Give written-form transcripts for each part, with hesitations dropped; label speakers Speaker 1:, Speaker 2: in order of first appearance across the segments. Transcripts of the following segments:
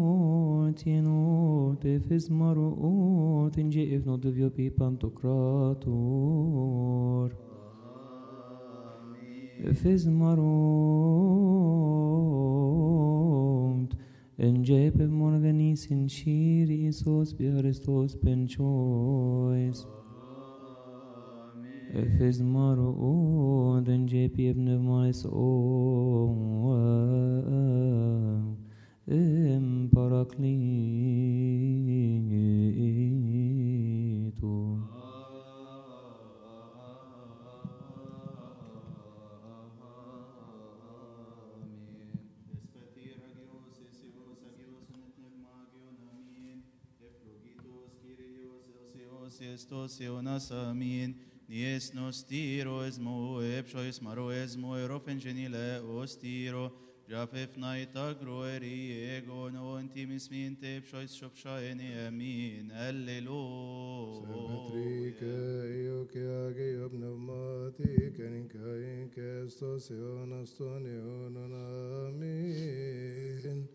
Speaker 1: Tenot efes marot inge if not of your pantocrator. Efes marot inge pe morganis in shiri Isos be Christos ben choice. Efes marot inge pe ibn mais o Parakleto.
Speaker 2: Nies nostiro esmo epshois maro esmo erofen genile ostiro Jafef naita groeri ego no intimis minte epshois shopshaeni amin Alleluia
Speaker 3: Semetrike io che age pneumati keninka in kestos eonas ton eonon amin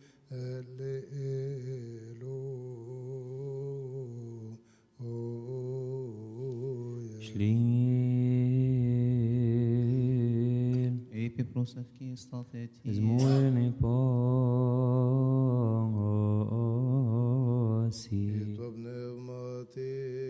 Speaker 1: Shlil
Speaker 2: Epiprosavki stafeti
Speaker 1: Zmoene pasi
Speaker 3: Ito pneumati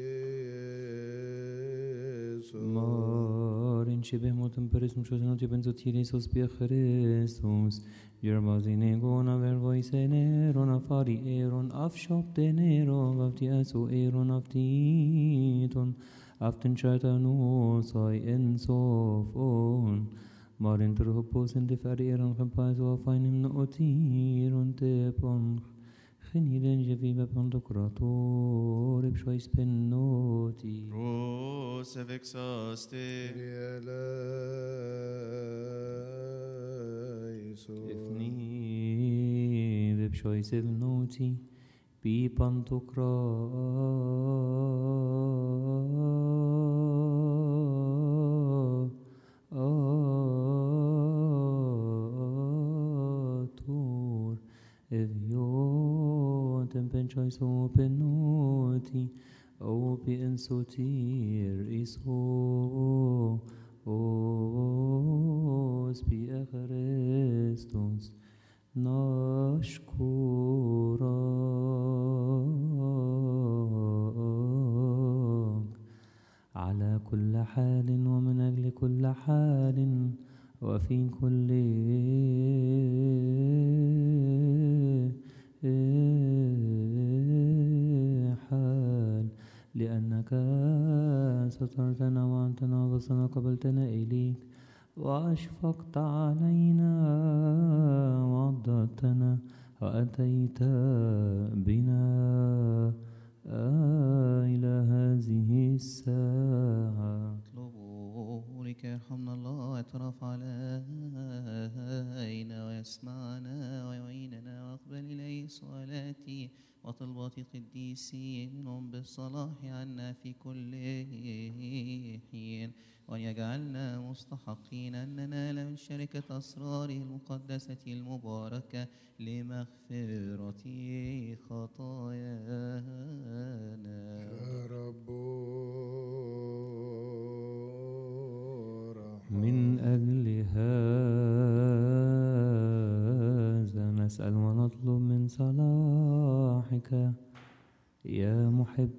Speaker 1: Marin shibeh motem peris mshotinoti benzotiri Isos bia Christus Yerbazine gona vervoisene eron afari eron afshop denero vaftiasu eron aftiton aften shaitanu sai ensofon Marin terhopos in de fari eron gempazo afainim no otiron tepon Geniden jeviva pantocrator ipshois pennoti
Speaker 2: Prosevexaste
Speaker 1: Ifni vipshois evnoti pi pantocrator eviotem penchois openoti opi ensotir iso os bi Christus نشكرك على كل حال ومن أجل كل حال وفي كل حال لأنك سترتنا وأنتنا وصلنا قبلتنا إليك وأشفقت علينا وعضدتنا وأتيت بنا إلى هذه الساعة
Speaker 2: اطلبوا لك يرحمنا الله يترف علينا ويسمعنا ويعيننا واقبل إليه صلاتي وطلبات القديسين منهم بالصلاح عنا في كل حين وأن يجعلنا مستحقين أن ننال من شركة أسراره المقدسة المباركة لمغفرة خطايانا
Speaker 3: يا رب
Speaker 1: من أجل هذا نسأل ونطلب من صلاحك يا محب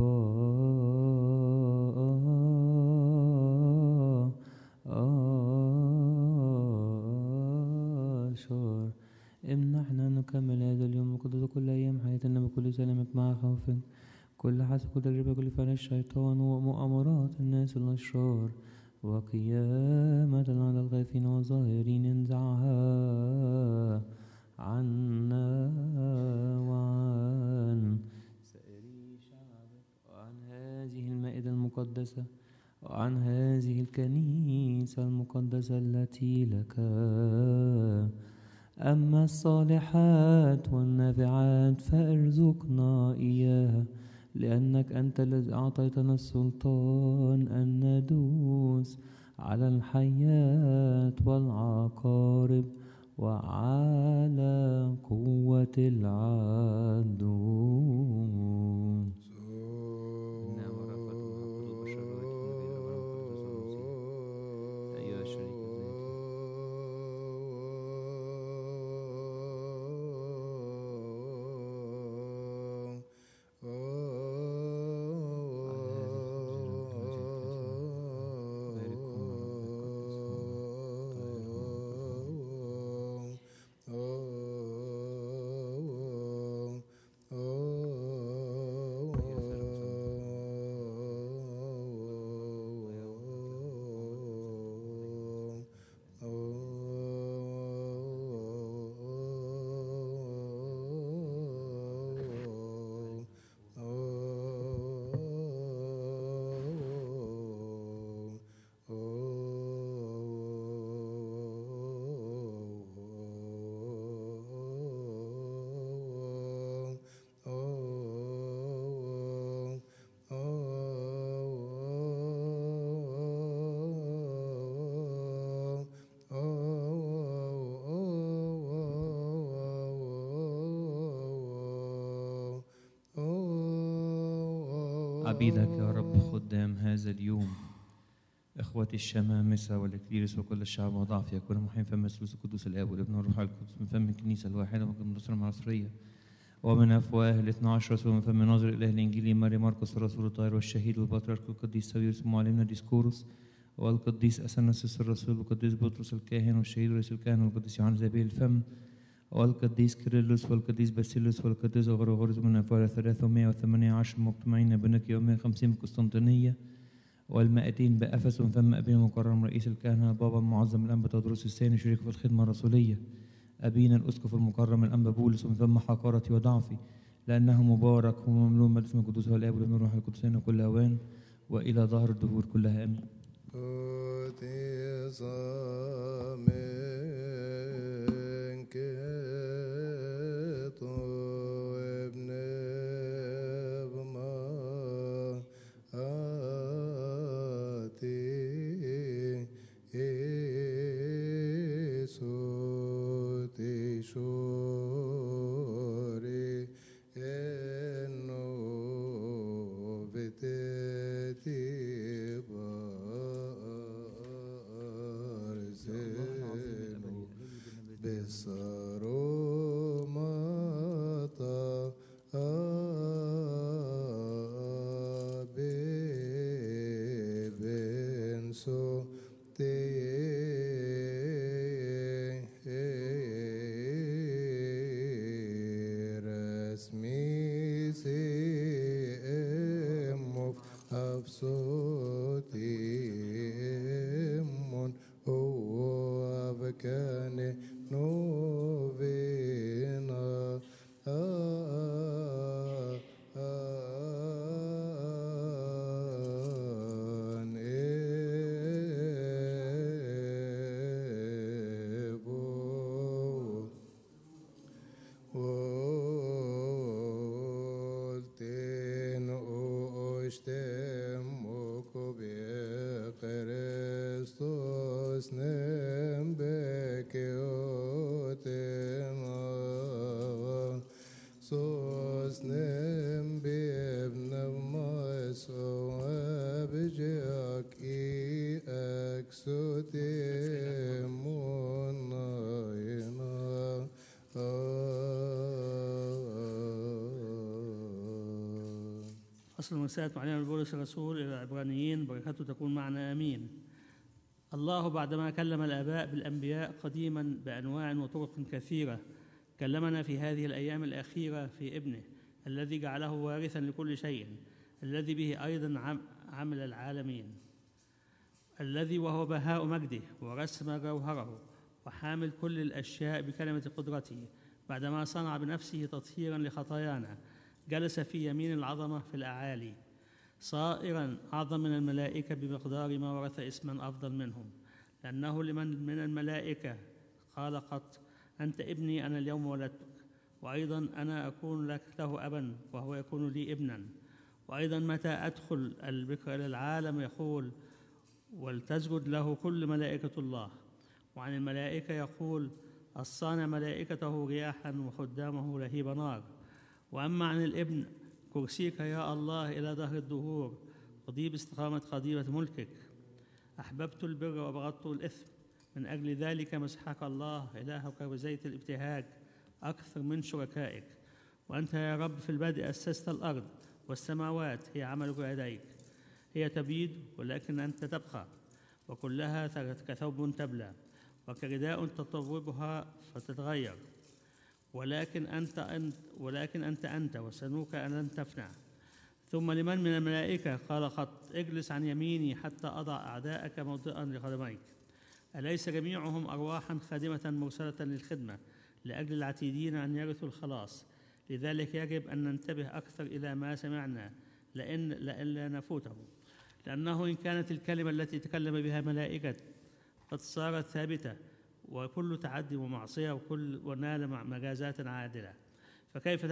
Speaker 1: البشر امنحنا نكمل هذا اليوم وقدر كل أيام حياتنا بكل سلامة مع خوفك كل حسب كل تجربة كل فعل الشيطان ومؤامرات الناس الأشرار وقيامة على الخائفين والظاهرين انزعها عنا وعن سائر شعبك وعن هذه المائدة المقدسة وعن هذه الكنيسة المقدسة التي لك أما الصالحات والنافعات فارزقنا إياها لأنك أنت الذي أعطيتنا السلطان أن ندوس على الحيات والعقارب وعلى قوة العدو.
Speaker 2: نعم ورأفته وحقه وبشرته النبي والقدوس والمسيح أيها الشريك الذاتي
Speaker 1: عبيدك يا رب خدام هذا اليوم، إخوتي الشمامسة والإكليرس وكل الشعب وضعف يكون محين فم الثالوث القدوس الآب والابن والروح القدس من فم الكنيسة الواحدة ومن الأسرة العصرية ومن أفواه الاثنى عشر رسول من فم ناظر الإله الإنجيلي ماري مرقس الرسول الطاهر والشهيد والبطريرك القديس ساويرس ومعلمنا ديسكوروس والقديس أثناسيوس الرسول والقديس بطرس الكاهن والشهيد ورئيس الكهنة والقديس يوحنا ذبيح الفم والقديس كيرلس والقديس باسيلوس والقديس غرغوريوس من أفواه 318 مجتمعين بنكيا و150 بقسطنطينية وال200 بأفس من فم أبينا المكرم رئيس الكهنة البابا المعظم الأنبا تودروس الثاني شريك في الخدمة الرسولية أبينا الأسقف المكرم الأنبا بولس ومن فم حقارتي وضعفي لأنه مبارك ومملوء من الاسم القدوس والآب والابن والروح القدس كل أوان وإلى ظهر الدهور كلها آمين.
Speaker 4: فصل رسالة معلم بولس الرسول إلى العبرانيين بركاته تكون معنا آمين. الله بعدما كلم الآباء بالأنبياء قديما بأنواع وطرق كثيرة كلمنا في هذه الأيام الأخيرة في ابنه الذي جعله وارثا لكل شيء الذي به أيضا عمل العالمين الذي وهو بهاء مجده ورسم جوهره وحامل كل الأشياء بكلمة قدرته بعدما صنع بنفسه تطهيرا لخطايانا جلس في يمين العظمة في الأعالي صائرا أعظم من الملائكة بمقدار ما ورث اسما أفضل منهم لأنه لمن من الملائكة قال قط أنت ابني أنا اليوم ولدتك وأيضا أنا أكون لك له أبا وهو يكون لي ابنا وأيضا متى أدخل البكر إلى العالم يقول ولتسجد له كل ملائكة الله وعن الملائكة يقول الصانع ملائكته رياحا وخدامه لهيب نار. وأما عن الابن كرسيك يا الله إلى دهر الدهور، أضيب استقامة قضيبة ملكك. أحببت البر وأبغضت الإثم، من أجل ذلك مسحك الله إلهك بزيت الابتهاج أكثر من شركائك. وأنت يا رب في البدء أسست الأرض، والسماوات هي عملك يديك. هي تبيد ولكن أنت تبقى، وكلها كثوب تبلى، وكرداء تطوبها فتتغير. ولكن أنت وسنوك أن لن تفنى. ثم لمن من الملائكة قال خط اجلس عن يميني حتى أضع أعداءك موطئا لقدميك. أليس جميعهم أرواحا خادمة مرسلة للخدمة لأجل العتيدين أن يرثوا الخلاص؟ لذلك يجب أن ننتبه أكثر إلى ما سمعنا لئلا نفوته. لأنه إن كانت الكلمة التي تكلم بها ملائكة قد صارت ثابتة، وكل تعدي ومعصية ونال مجازات عادلة، فكيف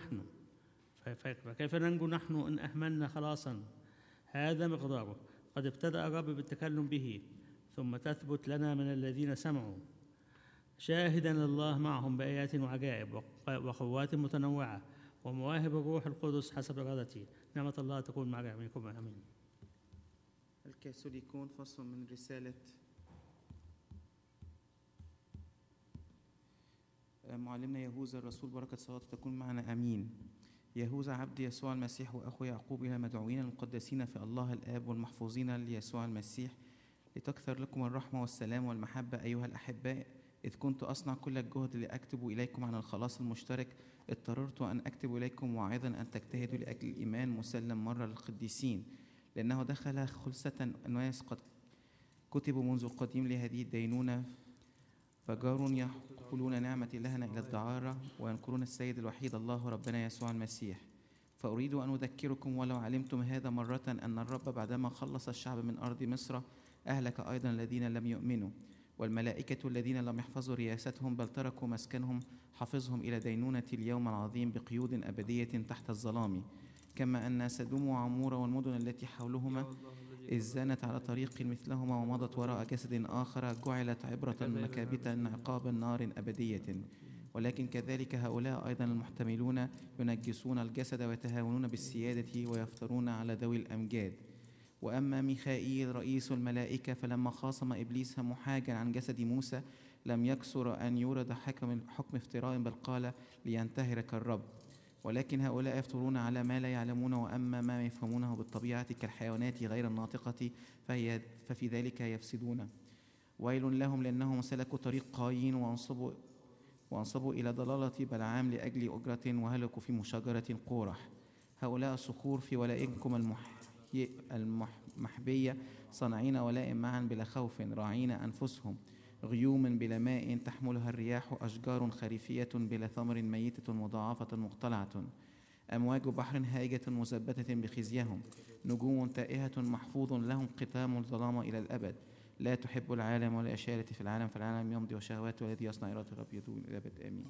Speaker 4: ننجو نحن إن أهملنا خلاصا؟ هذا مقداره. قد ابتدأ الرب بالتكلم به، ثم تثبت لنا من الذين سمعوا. شاهدا الله معهم بآيات وعجائب وقوات متنوعة ومواهب الروح القدس حسب إرادته. نعمة الله تكون مع جميعكم، آمين.
Speaker 5: الكاثوليكون فصل من رسالة معلمنا يهوذا الرسول، بركة صلاته تكون معنا، آمين. يهوذا عبد يسوع المسيح وأخو يعقوب، إلى مدعوين المقدسين في الله الآب والمحفوظين ليسوع المسيح، لتكثر لكم الرحمة والسلام والمحبة أيها الأحباء. إذ كنت أصنع كل الجهد لأكتب إليكم عن الخلاص المشترك، اضطررت أن أكتب إليكم واعظا أن تجتهدوا لأجل الإيمان مسلم مرة للقديسين، لأنه دخل خلسة أناس قد كتبوا منذ القديم لهذه الدينونة، فجار يحقلون نعمة إلهنا إلى الدعارة وينكرون السيد الوحيد الله ربنا يسوع المسيح. فأريد أن أذكركم ولو علمتم هذا مرة أن الرب بعدما خلص الشعب من أرض مصر أهلك أيضا الذين لم يؤمنوا، والملائكة الذين لم يحفظوا رياستهم بل تركوا مسكنهم حفظهم إلى دينونة اليوم العظيم بقيود أبدية تحت الظلام. كما أن سدوم وعمورة والمدن التي حولهما إذ زانت على طريق مثلهما ومضت وراء جسد آخر جعلت عبرة مكابة عقاب نار أبدية. ولكن كذلك هؤلاء أيضا المحتملون ينجسون الجسد ويتهاونون بالسيادة ويفترون على ذوي الأمجاد. وأما ميخائيل رئيس الملائكة فلما خاصم إبليس محاجا عن جسد موسى لم يكسر أن يورد حكم افتراء، بل قال لينتهرك الرب. ولكن هؤلاء يفترون على ما لا يعلمون، وأما ما يفهمونه بالطبيعة كالحيوانات غير الناطقة ففي ذلك يفسدون. ويل لهم لأنهم سلكوا طريق قايين وانصبوا إلى ضلالة بلعام لأجل أجرة وهلكوا في مشاجرة قورح. هؤلاء الصخور في ولائمكم المحبية صانعين ولاء معا بلا خوف، راعين أنفسهم، غيوم بلا ماء تحملها الرياح، أشجار خريفية بلا ثمر، ميتة مضاعفة مقتلعة، أمواج بحر هائجة مثبتة بخزيهم، نجوم تائهة محفوظ لهم ختام الظلام إلى الأبد. لا تحب العالم ولا أشياء التي في العالم، فالعالم يمضي وشهواته، والذي يصنع إرادة الرب يدوم إلى الأبد، آمين.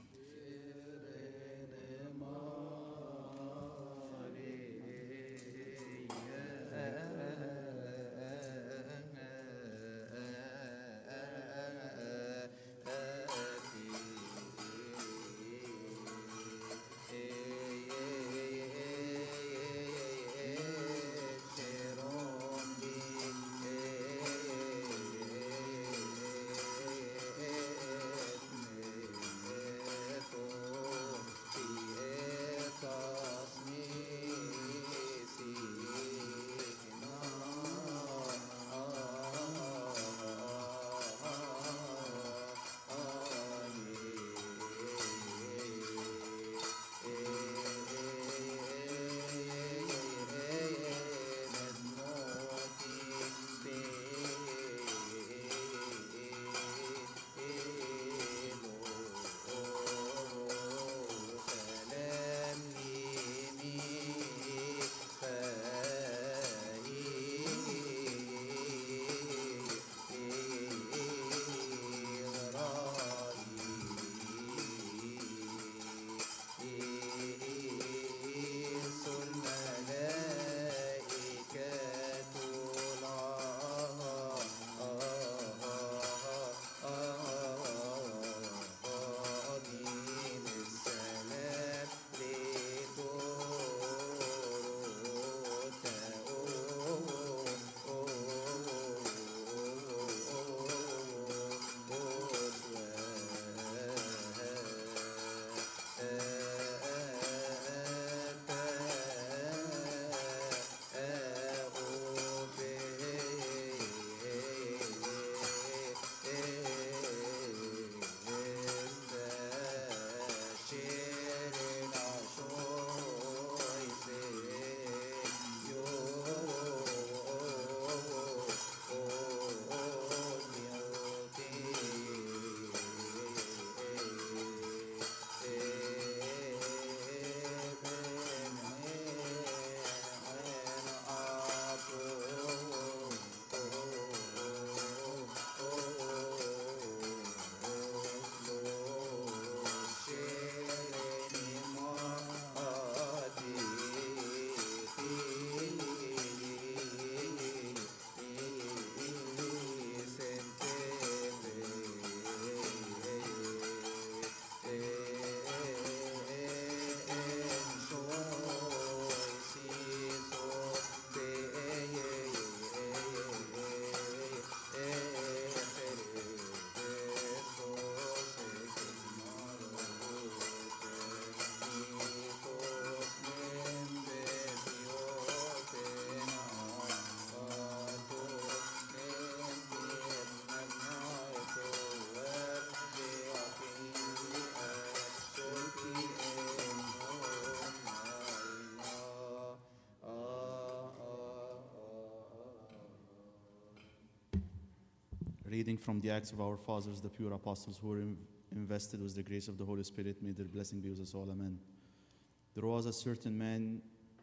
Speaker 6: reading from the Acts of our Fathers, the pure apostles who were invested with the grace of the Holy Spirit. May their blessing be with us all. Amen. There was a certain man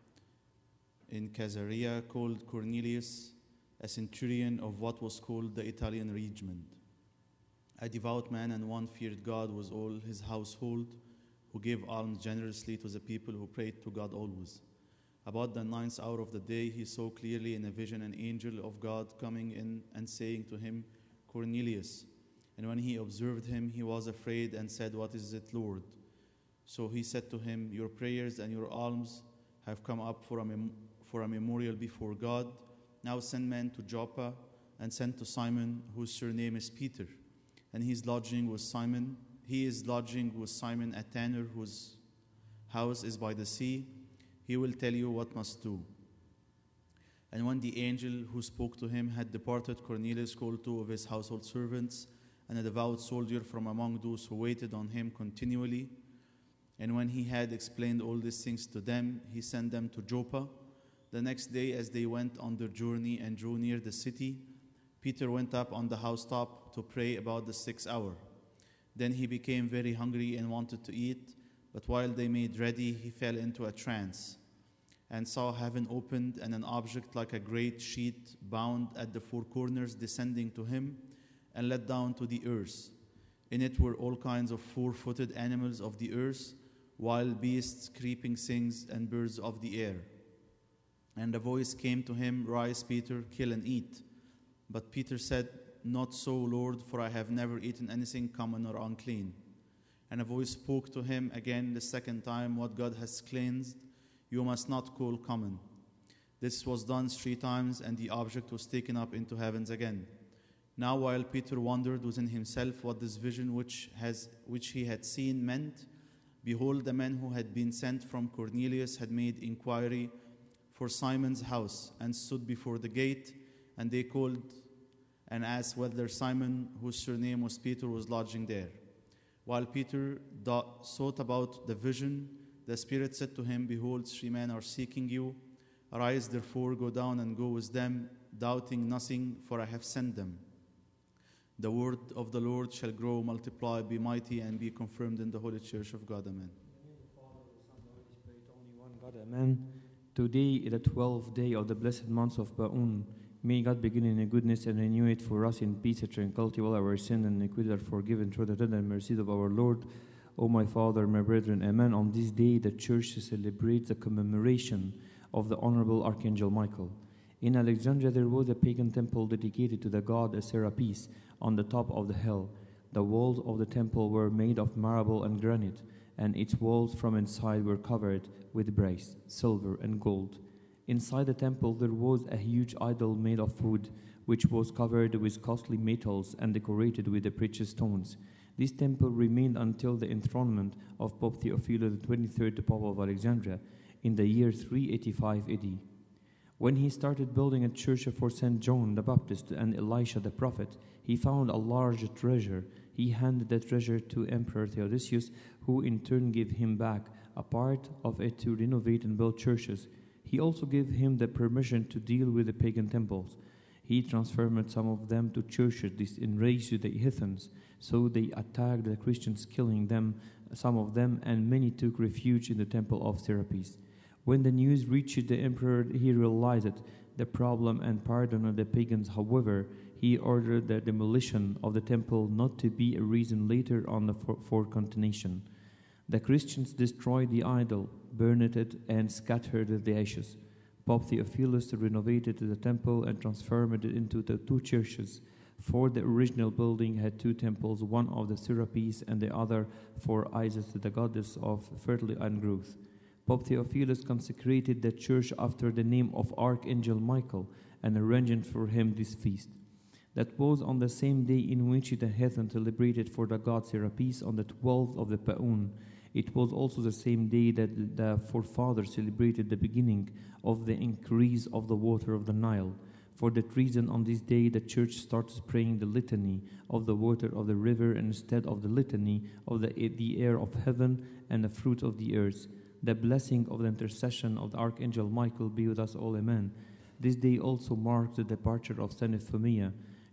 Speaker 6: in Caesarea called Cornelius, a centurion of what was called the Italian regiment, a devout man and one feared God with all his household, who gave alms generously to the people, who prayed to God always. About the 9th hour of the day, he saw clearly in a vision an angel of God coming in and saying to him, Cornelius. And when he observed him, he was afraid and said, What is it, Lord? So he said to him, Your prayers and your alms have come up for a memorial before God. Now send men to Joppa and send to Simon, whose surname is Peter. And he is lodging with Simon, a tanner whose house is by the sea. He will tell you what must do. And when the angel who spoke to him had departed, Cornelius called 2 of his household servants and a devout soldier from among those who waited on him continually. And when he had explained all these things to them, he sent them to Joppa. The next day, as they went on their journey and drew near the city, Peter went up on the housetop to pray about the 6th hour. Then he became very hungry and wanted to eat, but while they made ready, he fell into a trance and saw heaven opened and an object like a great sheet bound at the 4 corners descending to him and let down to the earth. In it were all kinds of 4-footed animals of the earth, wild beasts, creeping things, and birds of the air. And a voice came to him, Rise, Peter, kill and eat. But Peter said, Not so, Lord, for I have never eaten anything common or unclean. And a voice spoke to him again the second time, What God has cleansed, you must not call common. This was done 3 times, and the object was taken up into heavens again. Now while Peter wondered within himself what this vision which he had seen meant, behold, the men who had been sent from Cornelius had made inquiry for Simon's house, and stood before the gate, and they called and asked whether Simon, whose surname was Peter, was lodging there. While Peter thought about the vision, the Spirit said to him, Behold, 3 men are seeking you. Arise, therefore, go down and go with them, doubting nothing, for I have sent them. The word of the Lord shall grow, multiply, be mighty, and be confirmed in the Holy Church of God. Amen.
Speaker 7: Only one God, amen. Today is the 12th day of the blessed month of Ba'un. May God begin in goodness and renew it for us in peace and tranquility, while our sin and iniquity are forgiven through the tender mercies of our Lord. O my Father, my brethren, amen. On this day, the Church celebrates the commemoration of the Honorable Archangel Michael. In Alexandria, there was a pagan temple dedicated to the god Serapis on the top of the hill. The walls of the temple were made of marble and granite, and its walls from inside were covered with brass, silver, and gold. Inside the temple there was a huge idol made of wood, which was covered with costly metals and decorated with the precious stones. This temple remained until the enthronement of Pope Theophilus XXIII, the Pope of Alexandria, in the year 385 AD. When he started building a church for St. John the Baptist and Elisha the prophet, he found a large treasure. He handed the treasure to Emperor Theodosius, who in turn gave him back a part of it to renovate and build churches. He also gave him the permission to deal with the pagan temples. He transformed some of them to churches. This enraged the heathens, so they attacked the Christians, killing them, some of them, and many took refuge in the temple of Serapis. When the news reached the emperor, he realized the problem and pardoned the pagans. However, he ordered the demolition of the temple not to be a reason later on for continuation. The Christians destroyed the idol, burned it, and scattered the ashes. Pope Theophilus renovated the temple and transformed it into the 2 churches. For the original building had 2 temples, one of the Serapis and the other for Isis, the goddess of fertility and growth. Pope Theophilus consecrated the church after the name of Archangel Michael and arranged for him this feast. That was on the same day in which the heathen celebrated for the god Serapis on the 12th of the Ba'un. It was also the same day that the forefathers celebrated the beginning of the increase of the water of the Nile. For that reason, on this day, the church starts praying the litany of the water of the river instead of the litany of the air of heaven and the fruit of the earth. The blessing of the intercession of the Archangel Michael be with us all, amen. This day also marks the departure of Saint Euphemia.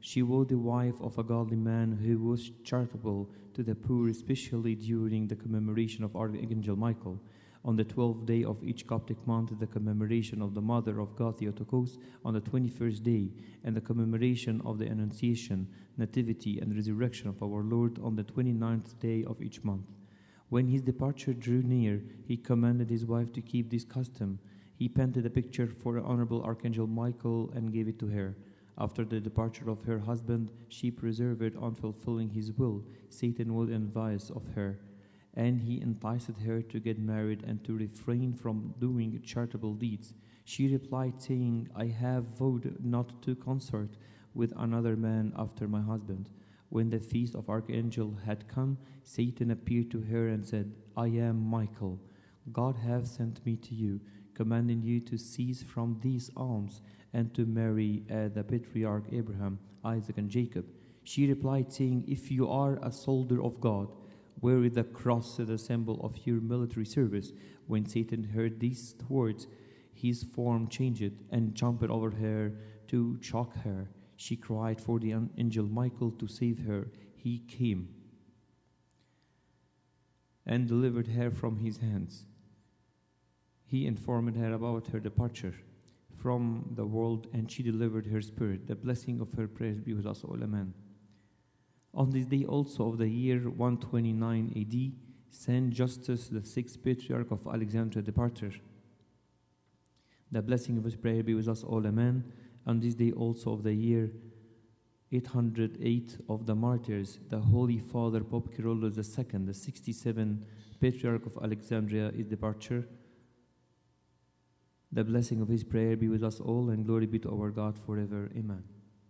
Speaker 7: She was the wife of a godly man who was charitable to the poor, especially during the commemoration of Archangel Michael. On the 12th day of each Coptic month, the commemoration of the Mother of God Theotokos on the 21st day, and the commemoration of the Annunciation, Nativity, and Resurrection of our Lord on the 29th day of each month. When his departure drew near, he commanded his wife to keep this custom. He painted a picture for the Honorable Archangel Michael and gave it to her. After the departure of her husband, she persevered on fulfilling his will. Satan was envious of her, and he enticed her to get married and to refrain from doing charitable deeds. She replied, saying, I have vowed not to consort with another man after my husband. When the feast of Archangel had come, Satan appeared to her and said, I am Michael. God hath sent me to you, commanding you to cease from these alms and to marry the patriarch Abraham, Isaac, and Jacob. She replied, saying, If you are a soldier of God, where is the cross, the symbol of your military service? When Satan heard these words, his form changed and jumped over her to choke her. She cried for the angel Michael to save her. He came and delivered her from his hands. He informed her about her departure from the world, and she delivered her spirit. The blessing of her prayers be with us all. Amen. On this day also of the year 129 AD, Saint Justus, the sixth patriarch of Alexandria, departed. The blessing of his prayer be with us all. Amen. On this day also of the year 808 of the martyrs, the Holy Father Pope Kyrillos II, the 67th patriarch of Alexandria, is departure. The blessing of his prayer be with us all, and glory be to our God forever. Amen.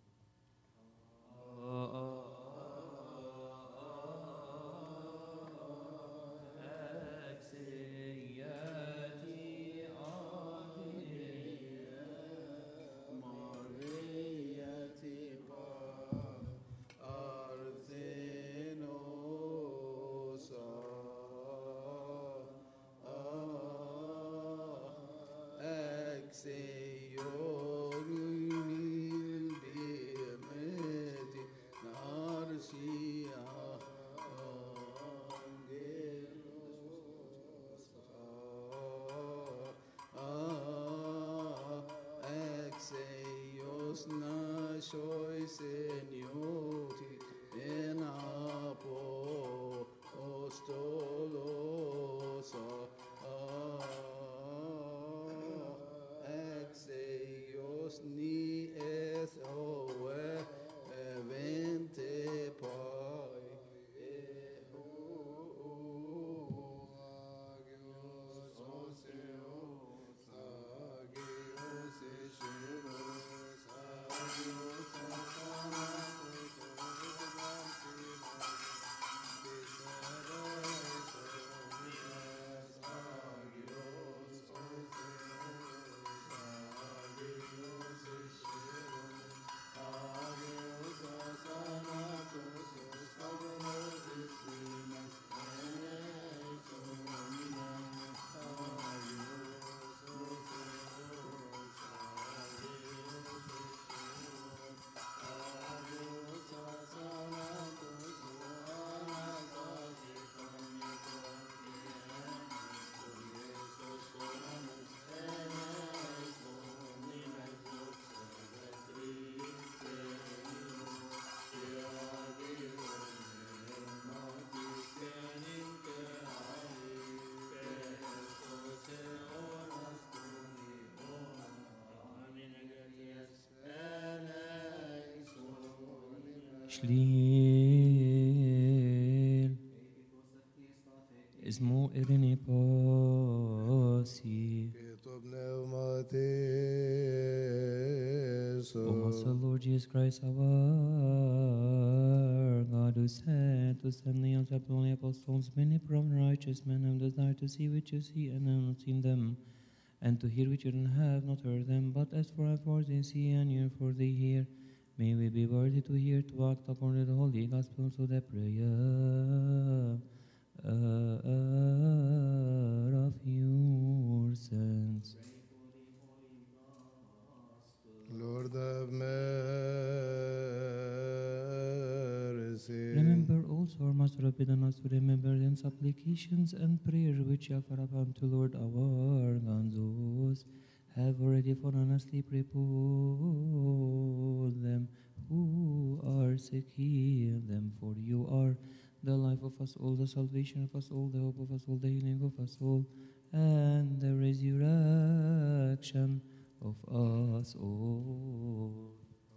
Speaker 7: Şlil اسمه إرني باسي. O Master Lord Jesus Christ, our God, who said to send the unseparable apostles, many from righteous men have desired to see which you see and have not seen them, and to hear which you have not heard them. But as for us, for they see and hear, for they hear. May we be worthy to hear, to act upon the holy gospel, so that prayer of your sons.
Speaker 3: Lord have mercy.
Speaker 7: Master, open us to remember them supplications and prayer which you offer up unto Lord our God. Those have already fallen asleep, repose them who are sick, heal them, for you are the life of us all, the salvation of us all, the hope of us all, the healing of us all, and the resurrection of us all.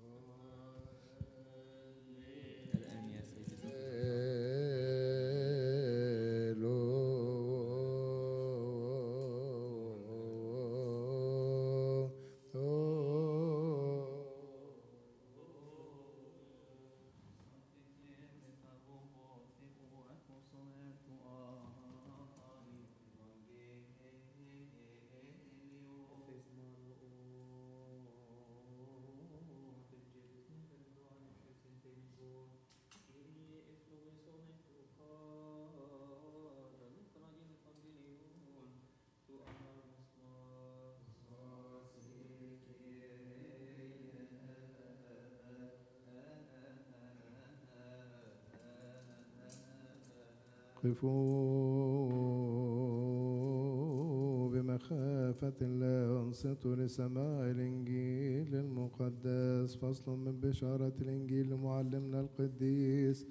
Speaker 7: الآن يا سيدي
Speaker 3: قفوا بمخافة الله وانصتوا لسماع الإنجيل المقدس. فصل من بشارة الإنجيل لمعلمنا القديس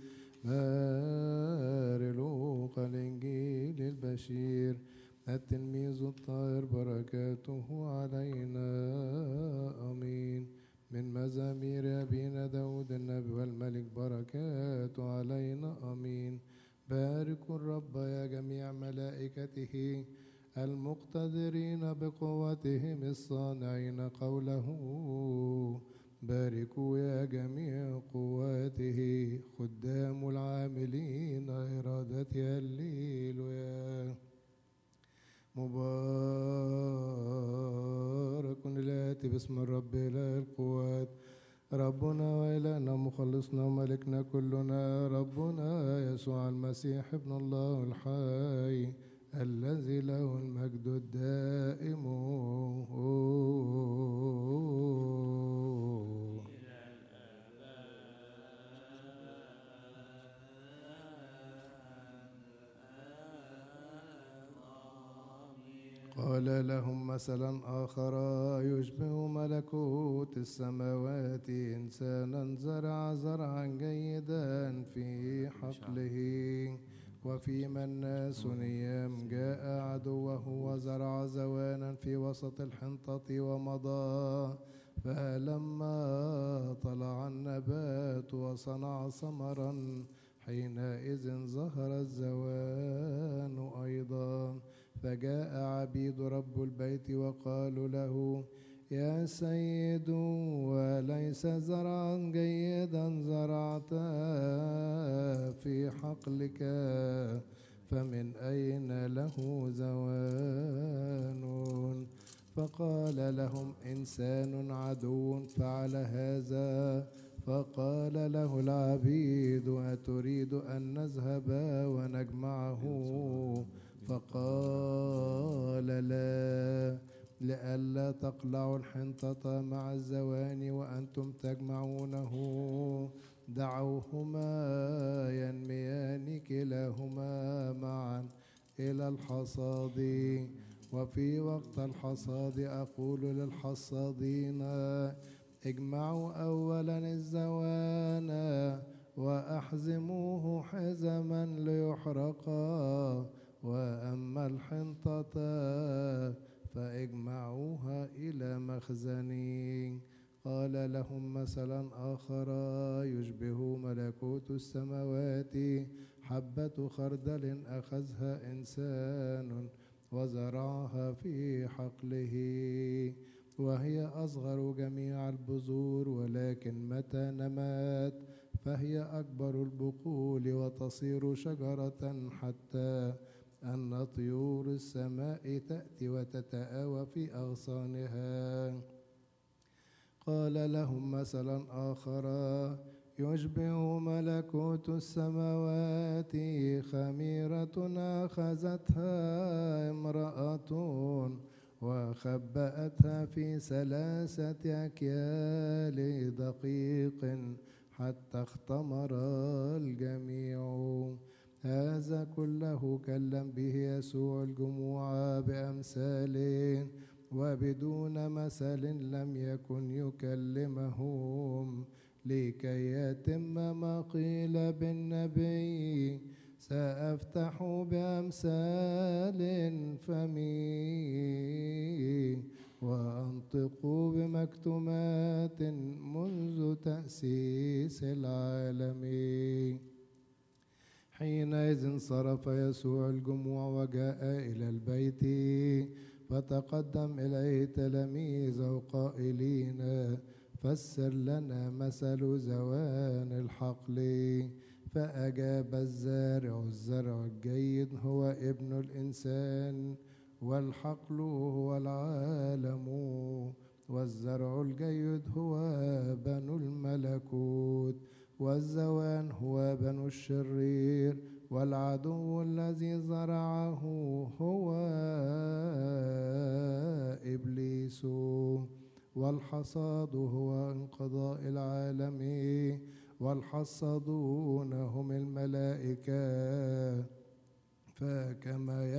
Speaker 3: ماري لوقا الإنجيل البشير التلميذ الطاهر بركاته علينا آمين. من مزامير أبينا داود النبي والملك بركاته علينا آمين. باركوا الرب يا جميع ملائكته المقتدرين بقوتهم الصانعين قوله. باركوا يا جميع قواته خدام العاملين إرادتها الليلويا. مبارك الآتي باسم الرب إله القوات ربنا وإلهنا مخلصنا وملكنا كلنا ربنا يسوع المسيح ابن الله الحي الذي له المجد الدائم. قال لهم مثلا آخر يشبه ملكوت السماوات إنسانا زرع زرعا جيدا في حقله وفيما الناس نيام جاء عدوه وزرع زوانا في وسط الحنطة ومضى. فلما طلع النبات وصنع ثمرا حينئذ ظهر الزوان أيضا. فجاء عبيد رب البيت وقالوا له يا سيد وليس زرعا جيدا زرعت في حقلك فمن أين له زوان؟ فقال لهم إنسان عدو فعل هذا. فقال له العبيد أتريد أن نذهب ونجمعه؟ فقال لا، لئلا تقلعوا الحنطة مع الزوان وأنتم تجمعونه. دعوهما ينميان كلاهما معا إلى الحصاد. وفي وقت الحصاد أقول للحصادين اجمعوا أولا الزوان وأحزموه حزما ليحرقا، وأما الحنطة فاجمعوها إلى مخزني. قال لهم مثلا آخر يشبه ملكوت السماوات حبة خردل أخذها إنسان وزرعها في حقله، وهي أصغر جميع البذور، ولكن متى نمت فهي أكبر البقول وتصير شجرة حتى أن طيور السماء تأتي وتتآوى في أغصانها. قال لهم مثلا آخر يشبه ملكوت السماوات خميرة أخذتها امرأة وخبأتها في 3 أكيال دقيق حتى اختمر الجميع. هذا كله كلم به يسوع الجموع بأمثال، وبدون مثل لم يكن يكلمهم، لكي يتم ما قيل بالنبي: سأفتح بأمثال فمي، وأنطق بمكتومات منذ تأسيس العالم. حينئذ انصرف يسوع الجموع وجاء إلى البيت، فتقدم إليه تلاميذه قائلين: فسر لنا مثل زوان الحقل. فأجاب: الزرع الجيد هو ابن الإنسان، والحقل هو العالم، والزرع الجيد هو بنو الملكوت، والزوان هو بنو الشرير، والعدو الذي زرعه هو إبليس، والحصاد هو انقضاء العالم، والحصادون هم الملائكة. فكما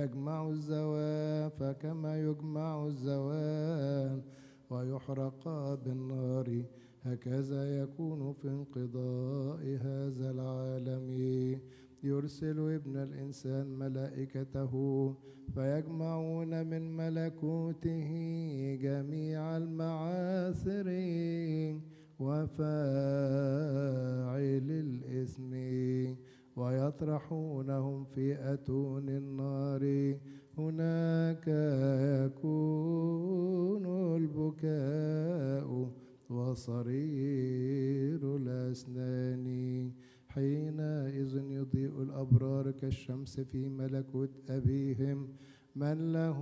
Speaker 3: يجمع الزوان ويحرق بالنار، هكذا يكون في انقضاء هذا العالم. يرسل ابن الإنسان ملائكته فيجمعون من ملكوته جميع المعاثر وفاعل الإثم، ويطرحونهم في أتون النار. هناك يكون البكاء وصرير الأسنان. حينئذ يضيء الأبرار كالشمس في ملكوت أبيهم. من له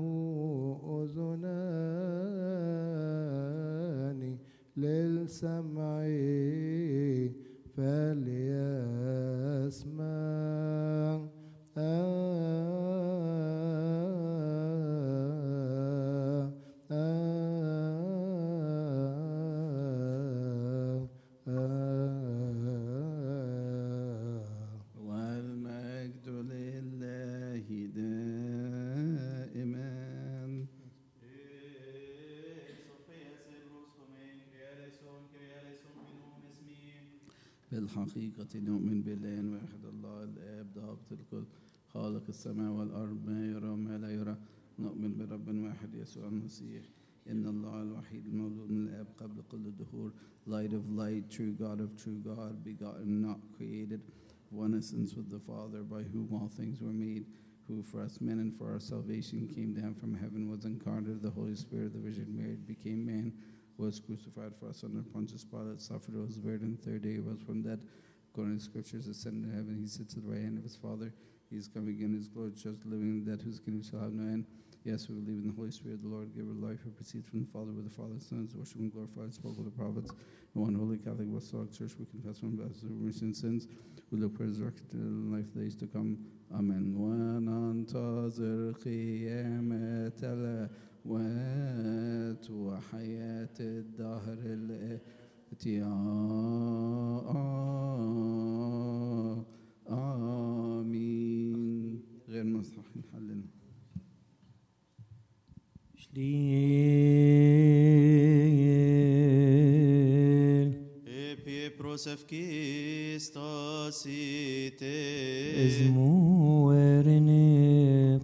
Speaker 3: أذنان للسمع فليسمع.
Speaker 2: والمجد لله دائما. بالحقيقة نؤمن بالله واحد الله الآب ضابط الكل خالق السماء والأرض، ما يرى وما لا يرى. نؤمن برب واحد يسوع المسيح إن الله الوحيد المولود من الآب قبل كل الدهور، light of light, true God of true God, begotten, not created, one essence with the Father, by whom all things were made, who for us men and for our salvation came down from heaven, was incarnate of the Holy Spirit, the Virgin Mary, became man, was crucified for us under Pontius Pilate, suffered, was buried, and the third day rose from dead. According to the Scriptures, ascended to heaven, he sits at the right hand of his Father. He is coming again in his glory to judge the living and the dead, whose kingdom shall have no end. Yes, we believe in the Holy Spirit, the Lord, giver of life, who proceeds from the Father, with the Father, Son, is worship and glorified, spoke with the prophets. In one holy Catholic Apostolic Church, we confess one baptism of remission and sins. We look for resurrection and life days to come. Amen. وننتظر قيامة الأموات وحياة الدهر الآتي. آمين. غير مستحيل حلنا.
Speaker 7: Ezmuerne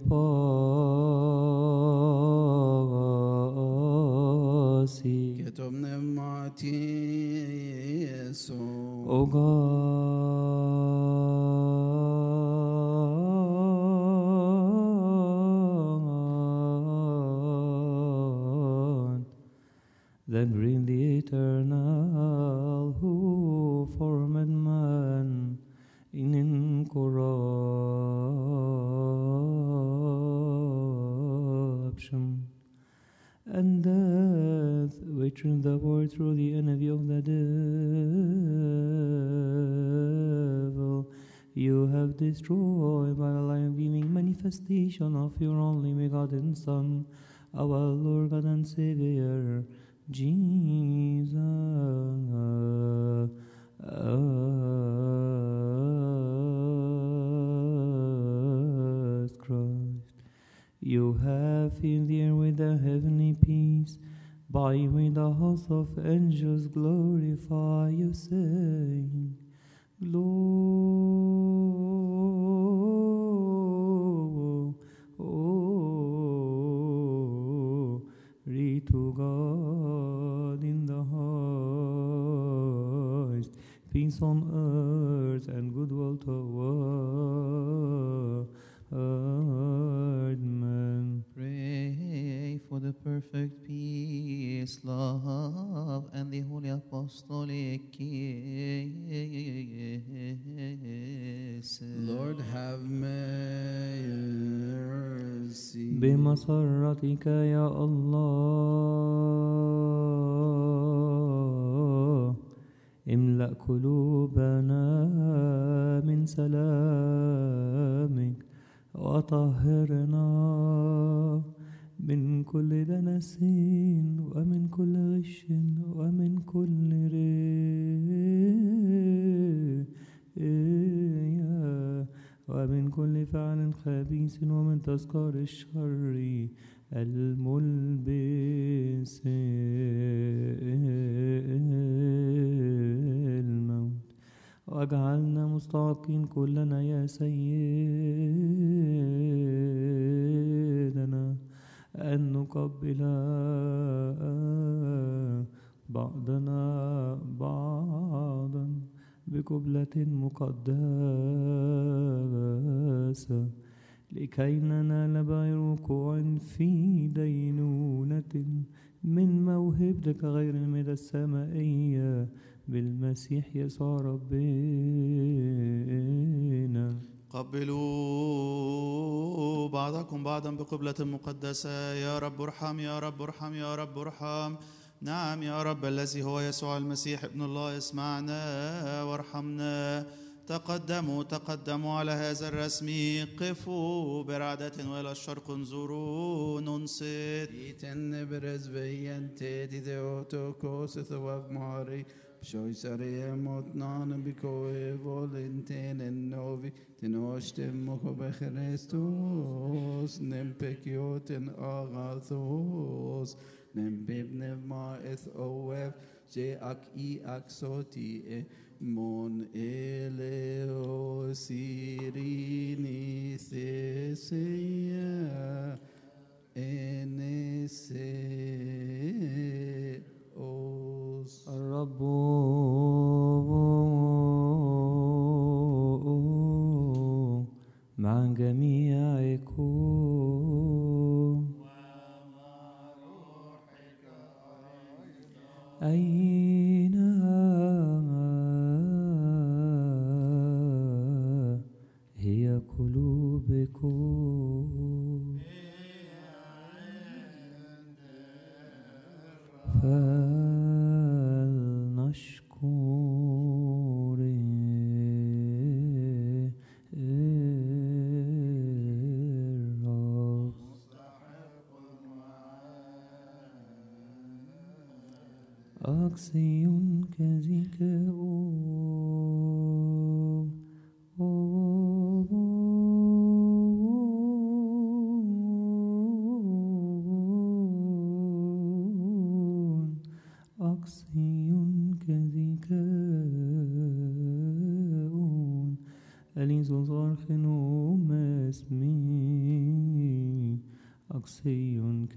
Speaker 7: pasi
Speaker 2: كتبنا معتي يسوع
Speaker 7: O God, then bring the eternal who formed man in incorruption, and death, which in the world through the envy of the devil, you have destroyed by the life-giving manifestation of your only begotten Son, our Lord God and Savior, Jesus. us, Christ. You have filled the air with a heavenly peace. By you in the host of angels glorify you, saying, Glory to God in the highest, peace on earth and goodwill toward men.
Speaker 6: Pray for the perfect peace, love, and the holy apostolic kisses.
Speaker 2: Lord, have mercy.
Speaker 7: بمسرتك يا الله املأ قلوبنا من سلامك وطهرنا من كل دنس ومن كل غش ومن كل رياء ومن كل فعل خبيث ومن تذكار الشر الملبس الموت واجعلنا مستحقين كلنا يا سيدنا أن نقبل بعضنا بعضا بقبلة مقدسة لكي ننال بغير وقوع في دينونة من موهبتك غير المدى السمائية بالمسيح يسوع ربنا.
Speaker 6: قبلوا بعضكم بعضا بقبلة مقدسة. يا رب ارحم، يا رب ارحم، يا رب ارحم. نعم يا رب الذي هو يسوع المسيح ابن الله، اسمعنا وارحمنا. تقدموا على هذا الرسم، قفوا برعدة وإلى الشرق انظروا ننصت.
Speaker 2: Iten beresvejente dideotokos mari Shoisare motnan bikoe volenten en novi Tenoshtem moko bechrestos Nempekioten agathos Nempibnev ma eth oev Je ak I aksoti mon eleo sirini theseia Eneseos
Speaker 7: الرب مع جميعكم أين هي قلوبكم فلنشكر الرب. أقصي كذكاء أليس صرخنهم اسمي أقصي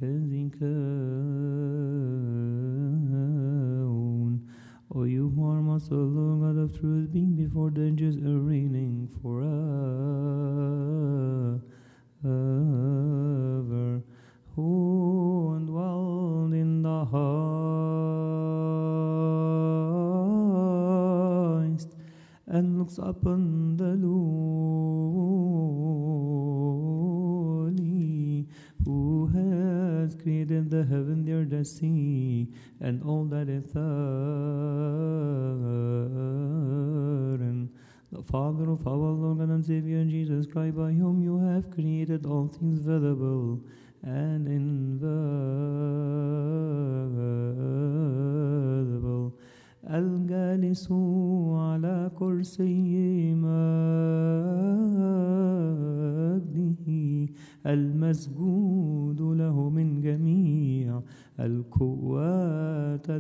Speaker 7: كذكاء. O you who are master, Lord God of truth, being before the angels are reigning forever, who dwell in the highest and looks upon the lowly, who has created the heaven, the earth, the sea, and all that is therein. The Father of our Lord and Savior Jesus Christ, by whom you have created all things visible and invisible, الجالس على كرسي مجده المسجود له من جميع القوات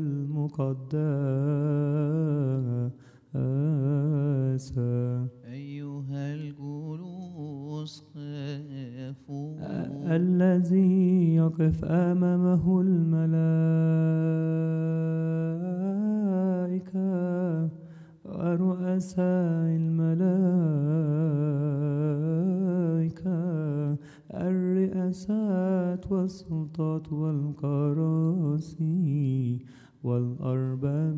Speaker 7: المقدسة.
Speaker 5: أيها الجلوس خافوا
Speaker 7: الذي يقف أمامه الملائكة ورؤساء الملائكة الرئاسات والسلطات والكراسي والأرباب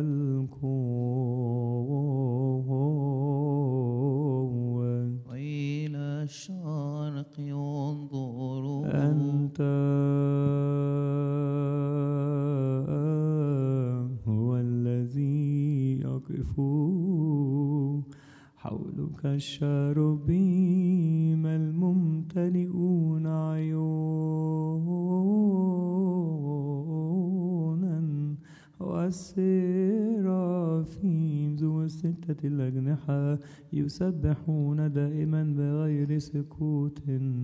Speaker 7: والقوة
Speaker 5: وإلى الشرق ينظرون.
Speaker 7: أنت هو الذي يقف حولك الشاربيم الممتلئون عيونا والسرافيم ذو الستة الأجنحة يسبحون دائما بغير سكوت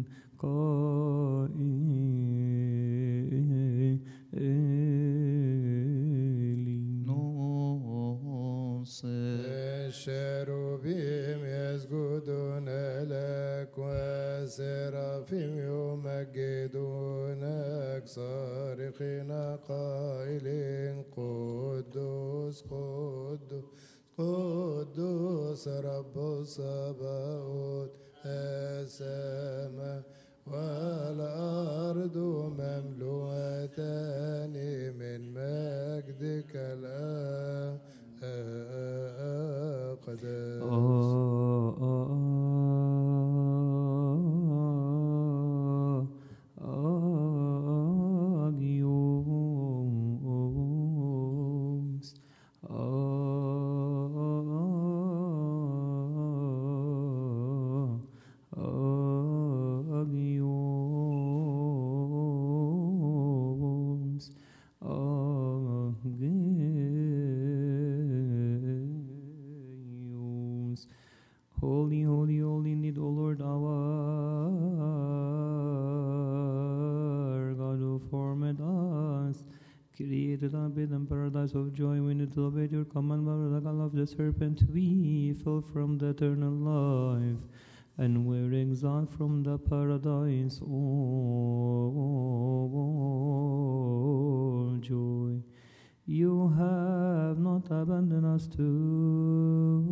Speaker 7: قائلين
Speaker 5: نوصر
Speaker 3: الشروبيم يسجدون لك والسرافيم يمجدونك صارخين قائلين قدوس قدوس قدوس رب الصباوت. السماء والأرض مملوءتان من مجدك
Speaker 7: Holy, holy, holy indeed, O Lord our God, who formed us, created us in paradise of joy. We need to obey your command, but with the call of the serpent, we fell from the eternal life, and were exiled from the paradise of joy. You have not abandoned us to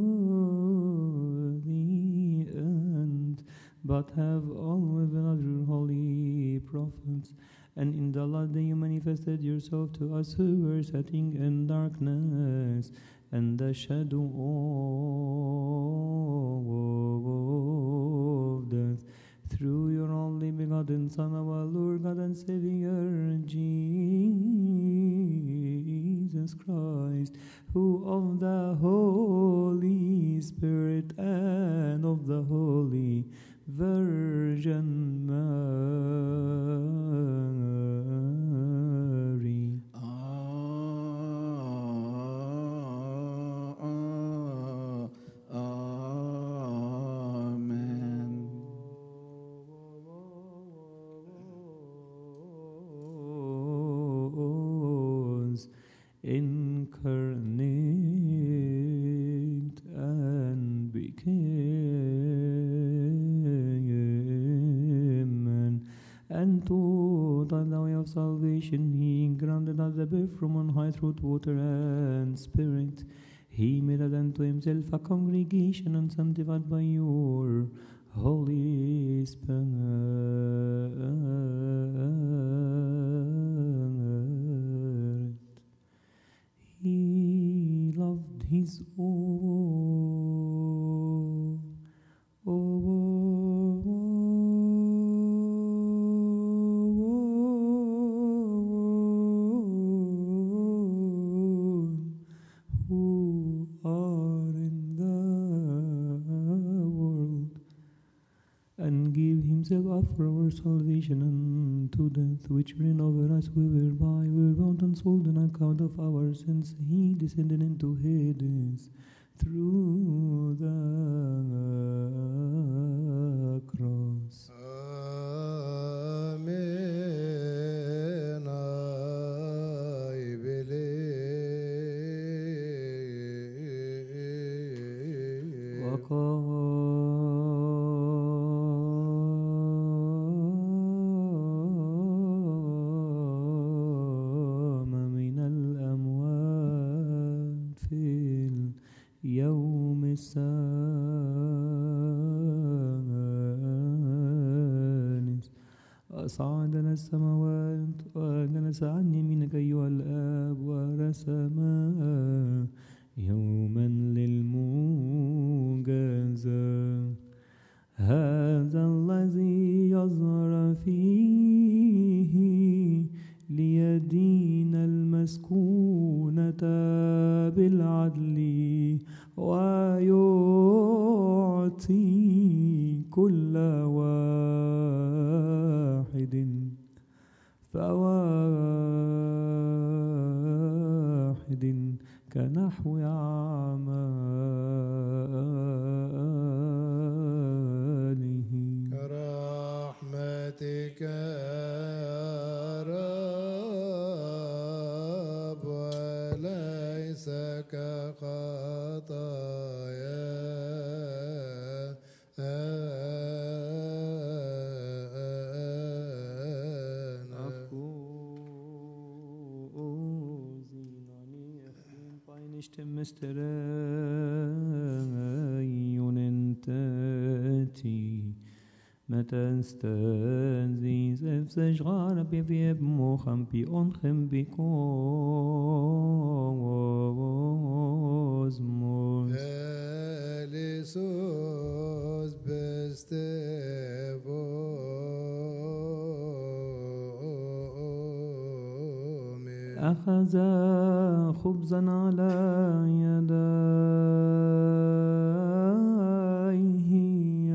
Speaker 7: the end, but have always been your holy prophets. And in the last day you manifested yourself to us who were sitting in darkness and the shadow of death. Through your only begotten Son, our Lord God and Savior, Jesus Christ, who of the Holy Spirit and of the Holy Virgin Mary,
Speaker 2: Amen.
Speaker 7: incarnate and became man, and to the way of salvation he granted us the birth from on high through water and spirit. He made us unto himself a congregation and sanctified by your Holy Spirit. He loved his who are in the world, and gave himself up for our salvation unto death, which reigned over us, whereby we were bought and sold on account of our sins. He descended into Hades through the cross.
Speaker 3: Amen. I believe.
Speaker 7: وقام من الأموات في اليوم الثالث، أصعد إلى السماوات وجلس عن يمينك أيها الآب، ورسم يوما للمجازاة. هذا الذي يظهر فيه ليدين المسكونة بالعدل، ويعطي كل واحد فواحد كنحو أعماله.
Speaker 3: كرحمتك يا رب، وليس كخطايانا.
Speaker 7: Nicht Mysterien entati, متستنزي سفسج غارب يبيب موخم بي أنخم بكوزموس.
Speaker 3: Elisus bestevome.
Speaker 7: أخذ خبزا على يديه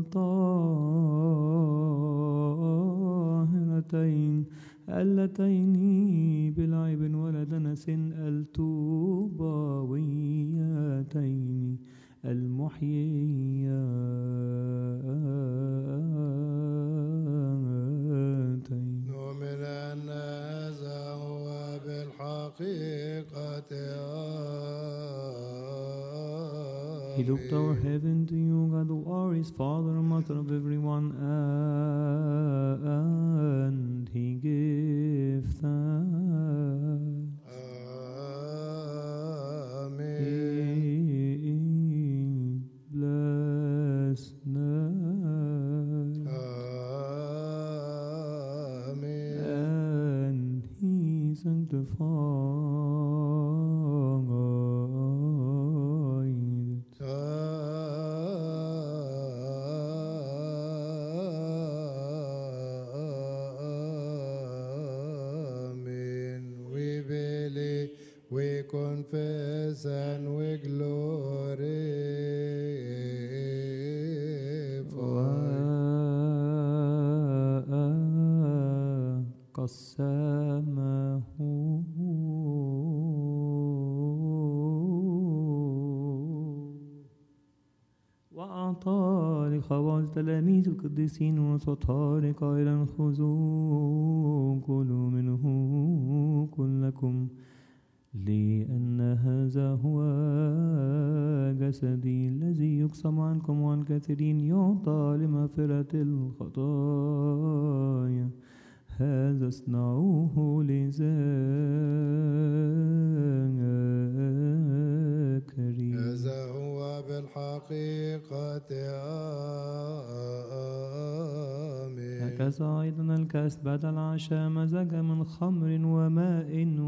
Speaker 7: الطاهرتين اللتين بلعب ولا دنس التوباويتين المحييتين.
Speaker 3: نؤمن أن هذا هو بالحقيقة
Speaker 7: He looked toward heaven to you, God, who are his Father and Mother of everyone, and he gave thanks.
Speaker 3: Amen.
Speaker 7: He blessed them,
Speaker 3: Amen.
Speaker 7: and he sanctified it.
Speaker 3: Amen. We believe, we confess, and we glorify.
Speaker 7: قسمه وأعطى لخواص تلاميذ القديسين وسطار قائلا خذوا كلوا منه كلكم، لأن هذا هو جسدي الذي يقسم عنكم وعن كثيرين يعطى لمغفرة الخطايا. هذا اصنعوه لذكري.
Speaker 3: هذا هو بالحقيقة آمين.
Speaker 7: هكذا أيضا الكأس بعد العشاء مزج من خمر وماء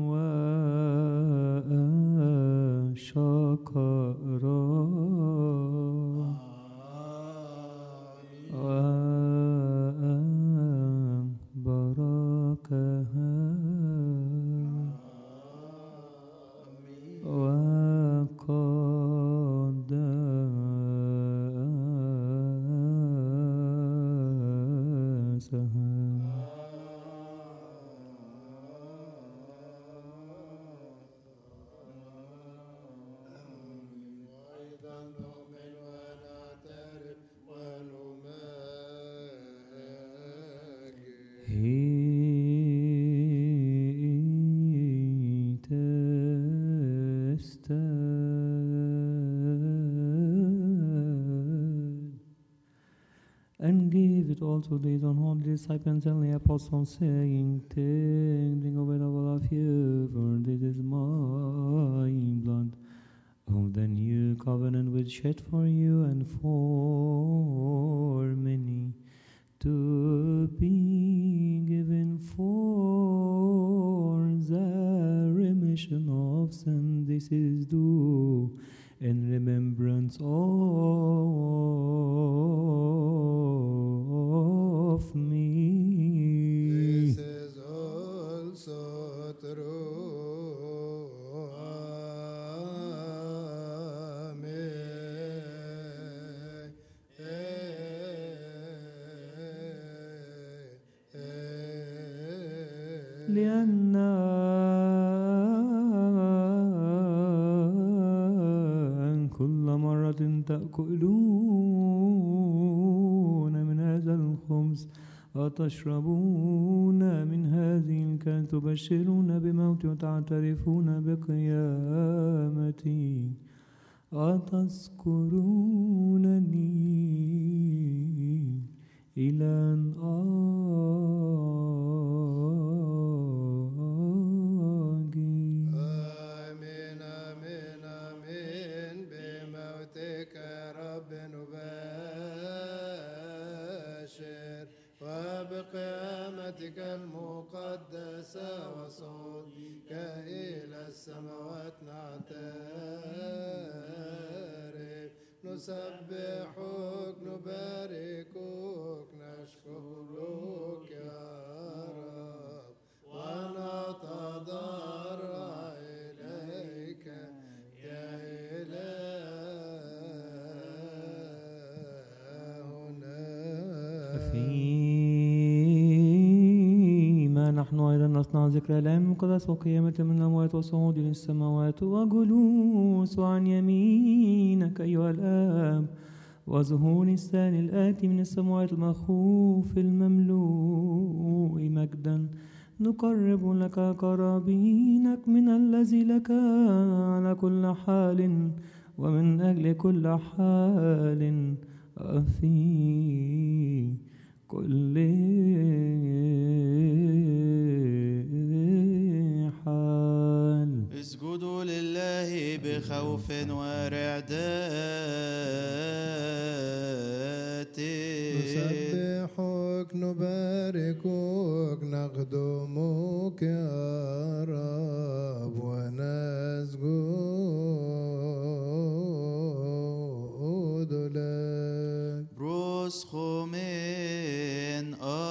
Speaker 7: وشكرا وبركها وقدسها. And gave it also these unholy disciples and the apostles, saying, Take, drink of it, all of you, for this is my blood of the new covenant, which shed for you and for many, to be given for the remission of sin. This is due in remembrance of me.
Speaker 3: This is also true.
Speaker 7: لأن كل مرة تأكلون من هذا الخبز وتشربون من هذه الكأس تبشرون بموتي وتعترفون بقيامتي وتذكرونني إلى أن
Speaker 3: آمين آمين آمين بموتك رب نبشر وبقيامتك المقدسة وصعودك إلى السماوات نعترف نسبحك نباركك نشكرك يا رب ونتضرع إليك يا إلهنا.
Speaker 7: فيما نحن أيضا نصنع ذكرى الآن المقدس وقيامة من الأموات وصعود إلى السماوات وجلوس عن يمينك أيها الآب وظهور الثاني الآتي من السماوات المخوف المملوء مجدا نقرب لك قرابينك من الذي لك على كل حال ومن أجل كل حال في كل حال.
Speaker 6: اسجدوا لله بخوف ورعدات
Speaker 3: نسبحك نباركك نخدمك يا رب ونسجد لك.
Speaker 6: بروس خومين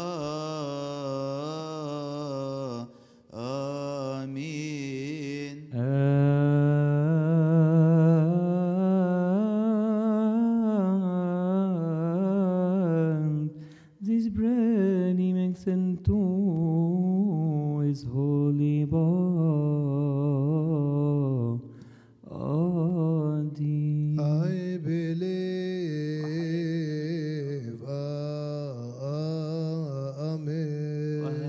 Speaker 6: آمين.
Speaker 7: And this bread he makes into his holy body.
Speaker 3: I believe, amen.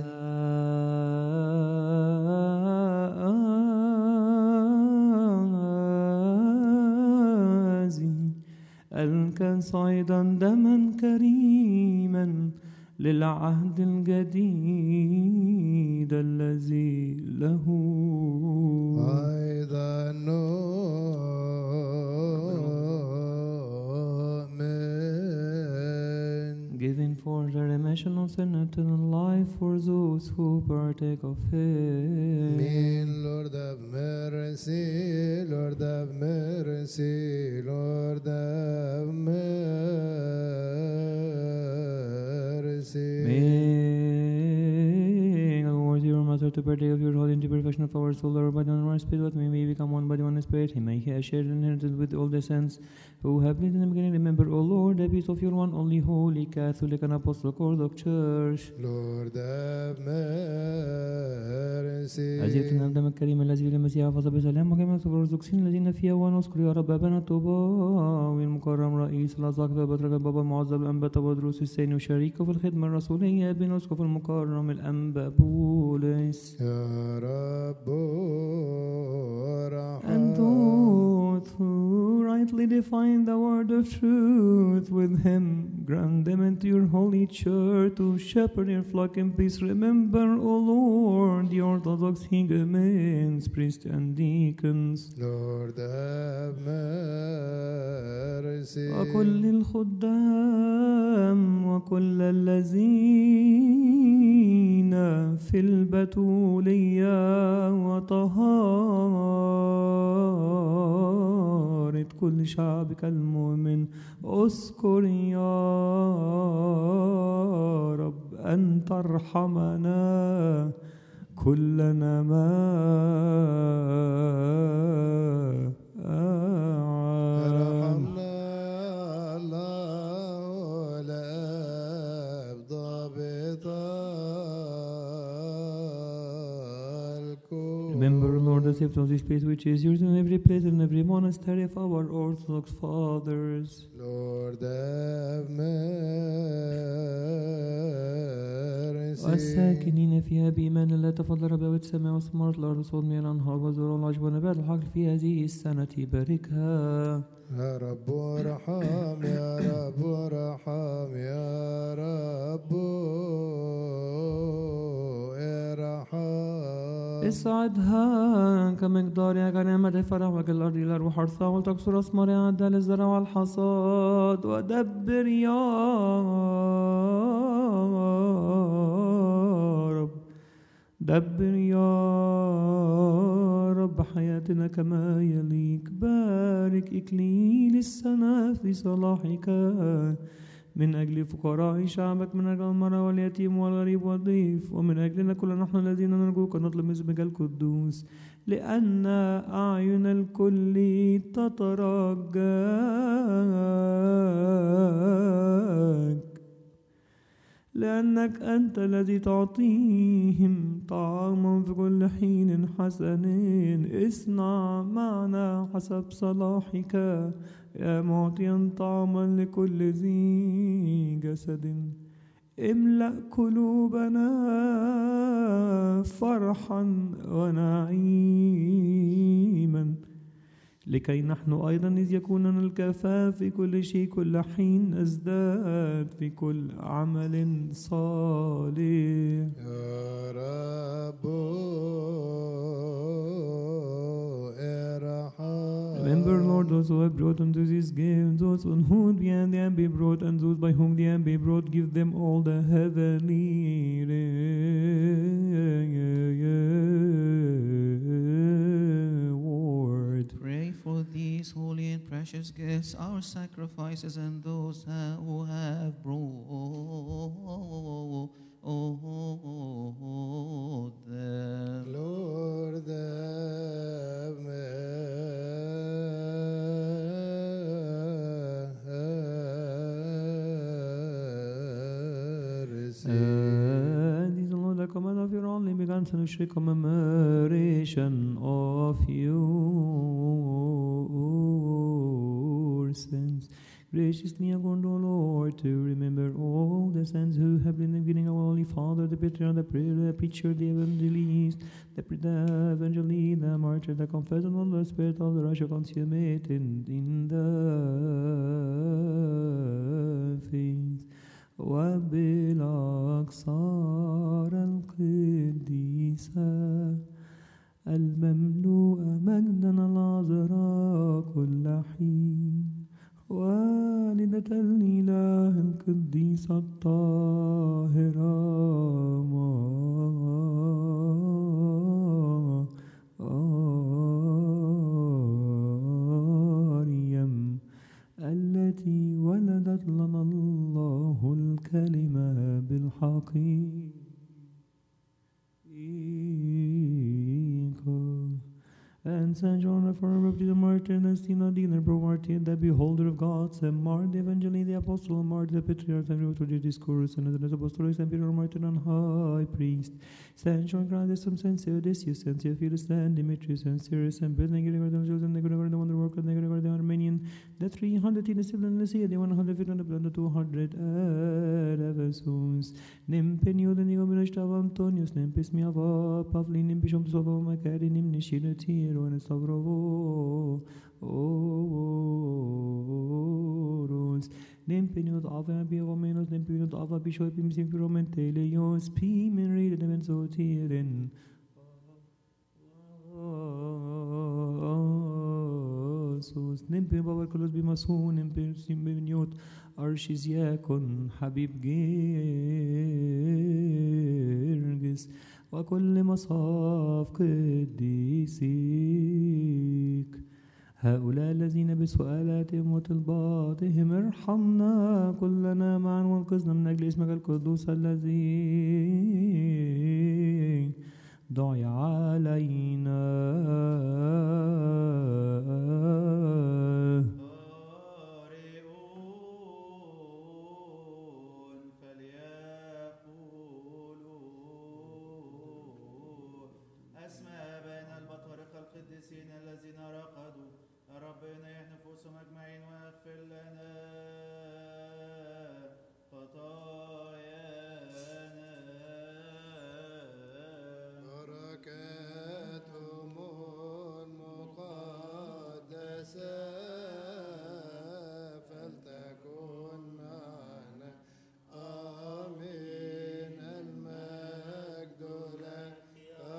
Speaker 7: الكأس أيضا دما كريما للعهد الجديد الذي له
Speaker 3: أيضا نؤمن.
Speaker 7: given for the remission of sin and eternal life for those who partake of it.
Speaker 3: Amen. Lord have mercy, Lord have mercy, Lord have mercy.
Speaker 7: May the Lord your Master to partake of your holy and perfection of our soul, our body, and our spirit, that we may become one body, one spirit. He may have shared and inherited with all the saints who have lived in the beginning. Remember, O Lord, the peace of your one only holy Catholic and Apostolic Orthodox Church.
Speaker 3: Lord have mercy.
Speaker 7: أزيتنا الدم الكريم الذي في المسيح حفظ بسلام وجميع الأرثوذكسيين الذين فيها ونذكر يا رب أبانا الطوباوي المكرم رئيس الأساقفة بطرك البابا المعظم الأنبا تودروس الثاني وشريكه في الخدمة الرسولية ابن أسقف المكرم الأنبا بولس
Speaker 3: يا رب ارحم.
Speaker 7: أنتم define the word of truth with him. Grant them into your holy church to shepherd your flock in peace. Remember, O Lord, the Orthodox hegumens, priests and deacons,
Speaker 3: Lord have mercy.
Speaker 7: وكل الخدام وكل الذين في البتولية وطهارة كل شعبك المؤمن. اذكر يا رب أن ترحمنا كلنا
Speaker 3: رحمنا الله الآب ضابط الكل.
Speaker 7: Remember, Lord, the gift of this place which is yours in every place and every monastery of our Orthodox fathers.
Speaker 3: Lord have mercy.
Speaker 7: والساكنين فيها بإيمان الله تفضل ربوات السماء وثمرة الأرض وصول مياه الأنهار والزرع والعشب ونبات الحقل في هذه السنة باركها.
Speaker 3: يا رب ارحم يا رب ارحم يا رب ارحم.
Speaker 7: اسعدها كمقدارها كنعمة فرح وكالأرض إلى الروح حرثها ولتكسر أثمارها عدا للزرع والحصاد. ودبر يا رب دبر يا رب حياتنا كما يليق. بارك إكليل السنة في صلاحك من أجل فقراء شعبك، من أجل المرأة واليتيم والغريب والضيف، ومن أجلنا كلنا نحن الذين نرجوك نطلب اسمك القدوس، لأن أعين الكل تترجاك، لأنك أنت الذي تعطيهم طعاما في كل حين حسن. اصنع معنا حسب صلاحك يا معطيا طعاما لكل ذي جسد. املأ قلوبنا فرحا ونعيما، لكي نحن أيضا إذ يكون لنا الكفاف في كل شيء كل حين أزداد في كل عمل صالح.
Speaker 3: يا رب
Speaker 7: Remember, Lord, those who have brought unto this gift, those on whom the end be brought, and those by whom the end be brought, give them all the heavenly reward.
Speaker 5: Pray for these holy and precious gifts, our sacrifices, and those who have brought them.
Speaker 3: Lord have mercy.
Speaker 7: And is the Lord the command of your only begotten Son, which commemoration of your sins. Graciously according, O Lord, to remember all the saints who have been beginning our Holy Father, the Patriarch, the Preacher, the Evangelist, the Evangelist, the Martyr, the Confessor, and all the Spirit of the righteous consummated in the faith. وبالأقصار القديسة المملوءة مجدا العذراء كل حين، والدة الإله القديسة الطاهرة مريم التي ولدت لنا الله الكلمة بالحقيقة. And Saint John, the former of the Martin, and Stina Diener, Bro Martin, the beholder of God, Saint Mark, the Evangelist, the Apostle, Mark, the Patriarch, and Root of the Discourse, and the Apostolic, Saint Peter Martin, and High Priest, Saint John Grandes, Saint Theodosius, Saint Theophilus, Saint Demetrius, Saint Cyrus, Saint Bill, and Gregor, and Joseph, and Gregor, the Wonder Worker, and Gregor, the Armenian, the 300 in the civil and the sea, the 150 and the 200 Evasus, Nimpeniu, the Nigomina Stav Antonius, Nimpis Miava, Pavlin, Bishop Sova, Macari, Nimnishinatir, and Oros. Nempinut ava biomenos, nempinut ava bishopim simplementelios, pimen reden sotiren. Sus nempin babar kolos bimasun, nempin simbiniot, arshizيakon حبيب جرجس وكل مصاف قديسيك هؤلاء الذين بسؤالاتهم وطلباتهم ارحمنا كلنا معا وانقذنا من أجل اسمك القدوس الذي دعي علينا.
Speaker 6: القديسين الذين رقدوا ربنا ينفسهم أجمعين واغفر لنا خطايانا.
Speaker 3: بركاتهم المقدسة فلتكن معنا آمين. المجد لك يا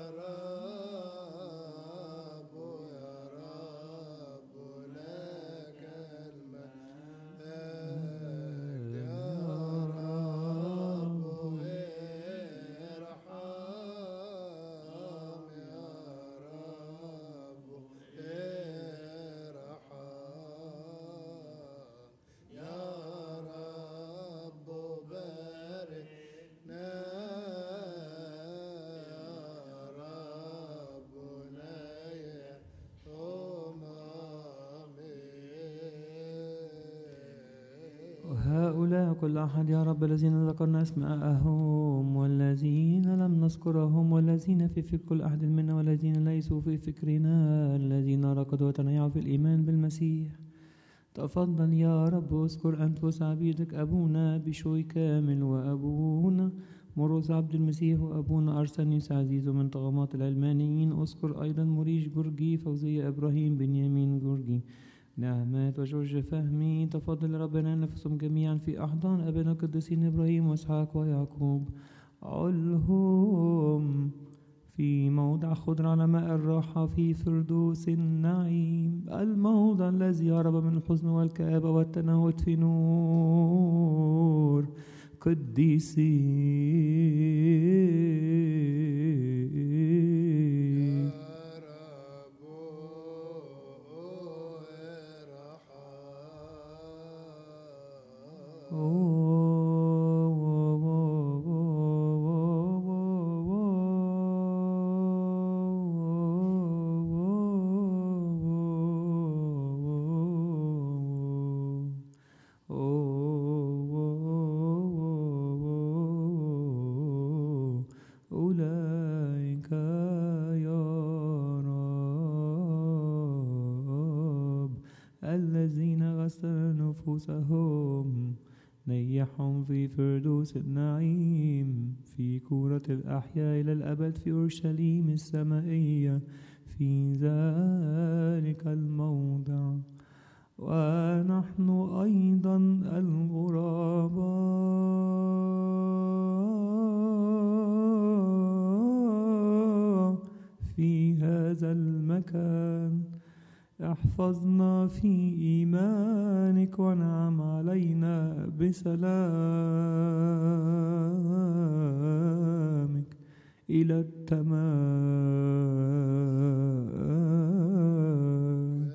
Speaker 3: رب يا رب لك المجد يا رب ارحم يا رب ارحم يا رب باركنا
Speaker 7: وهؤلاء كل أحد يا رب الذين ذكرنا أسماءهم والذين لم نذكرهم والذين في فكر كل أحد منا والذين ليسوا في فكرنا الذين ركضوا وتنيعوا في الإيمان بالمسيح. تفضل يا رب اذكر أنفس عبيدك أبونا بشوي كامل وأبونا مرقس عبد المسيح وأبونا أرسنيوس عزيز من طغمات العلمانيين. اذكر أيضا مريش جورجي فوزية إبراهيم بنيامين جورجي نعمات وجورج فهمي. تفضل ربنا نفسهم جميعا في أحضان أبنا القديسين إبراهيم وإسحاق ويعقوب. علهم في موضع خضر على ماء الراحة في فردوس النعيم، الموضع الذي هرب من الحزن والكآبة والتنهد في نور قديسين. أولئك يا رب الذين غسلوا نفوسهم نيحهم في فردوس النعيم في كورة الأحياء إلى الأبد في أورشليم السمائية في ذلك الموضع. ونحن أيضا الغرباء في هذا المكان احفظنا في إيمانك وانعم علينا بسلامك إلى التمام.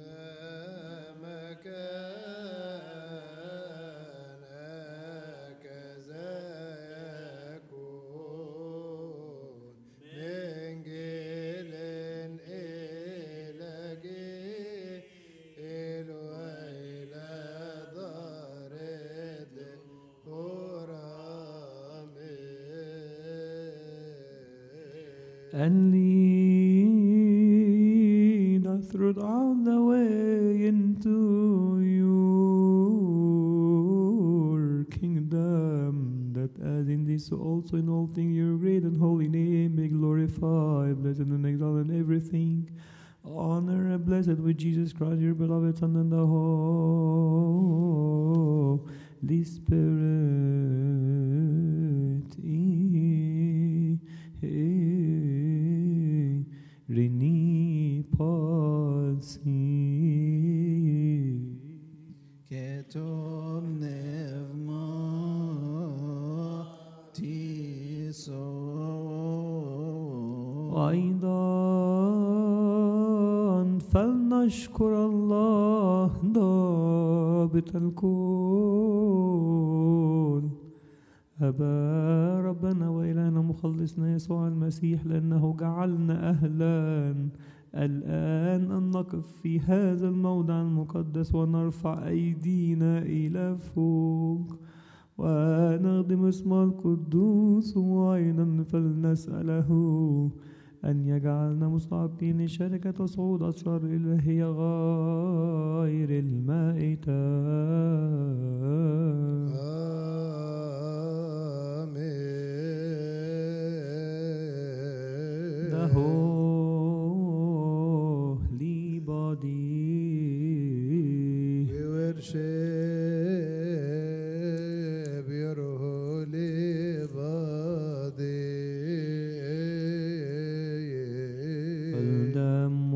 Speaker 7: And lead us throughout the way into your kingdom, that as in this so also in all things your great and holy name be glorified, blessed and exalted in everything, honor and blessed with Jesus Christ, your beloved Son, and the Holy Spirit. Rini Pasi.
Speaker 2: Ketom nevma tiso.
Speaker 7: وأيضا فلنشكر الله ضابط الكل أبا ربنا وإلهنا مخلصنا يسوع المسيح، لأنه جعلنا أهلا الآن أن نقف في هذا الموضع المقدس ونرفع أيدينا إلى فوق ونخدم اسم القدوس، وأيضا فلنسأله أن يجعلنا مستحقين لشركة صعود أسرار الإلهية غير المائتة.
Speaker 3: آمين.
Speaker 7: The holy body.
Speaker 3: We worship your holy body.
Speaker 7: الدم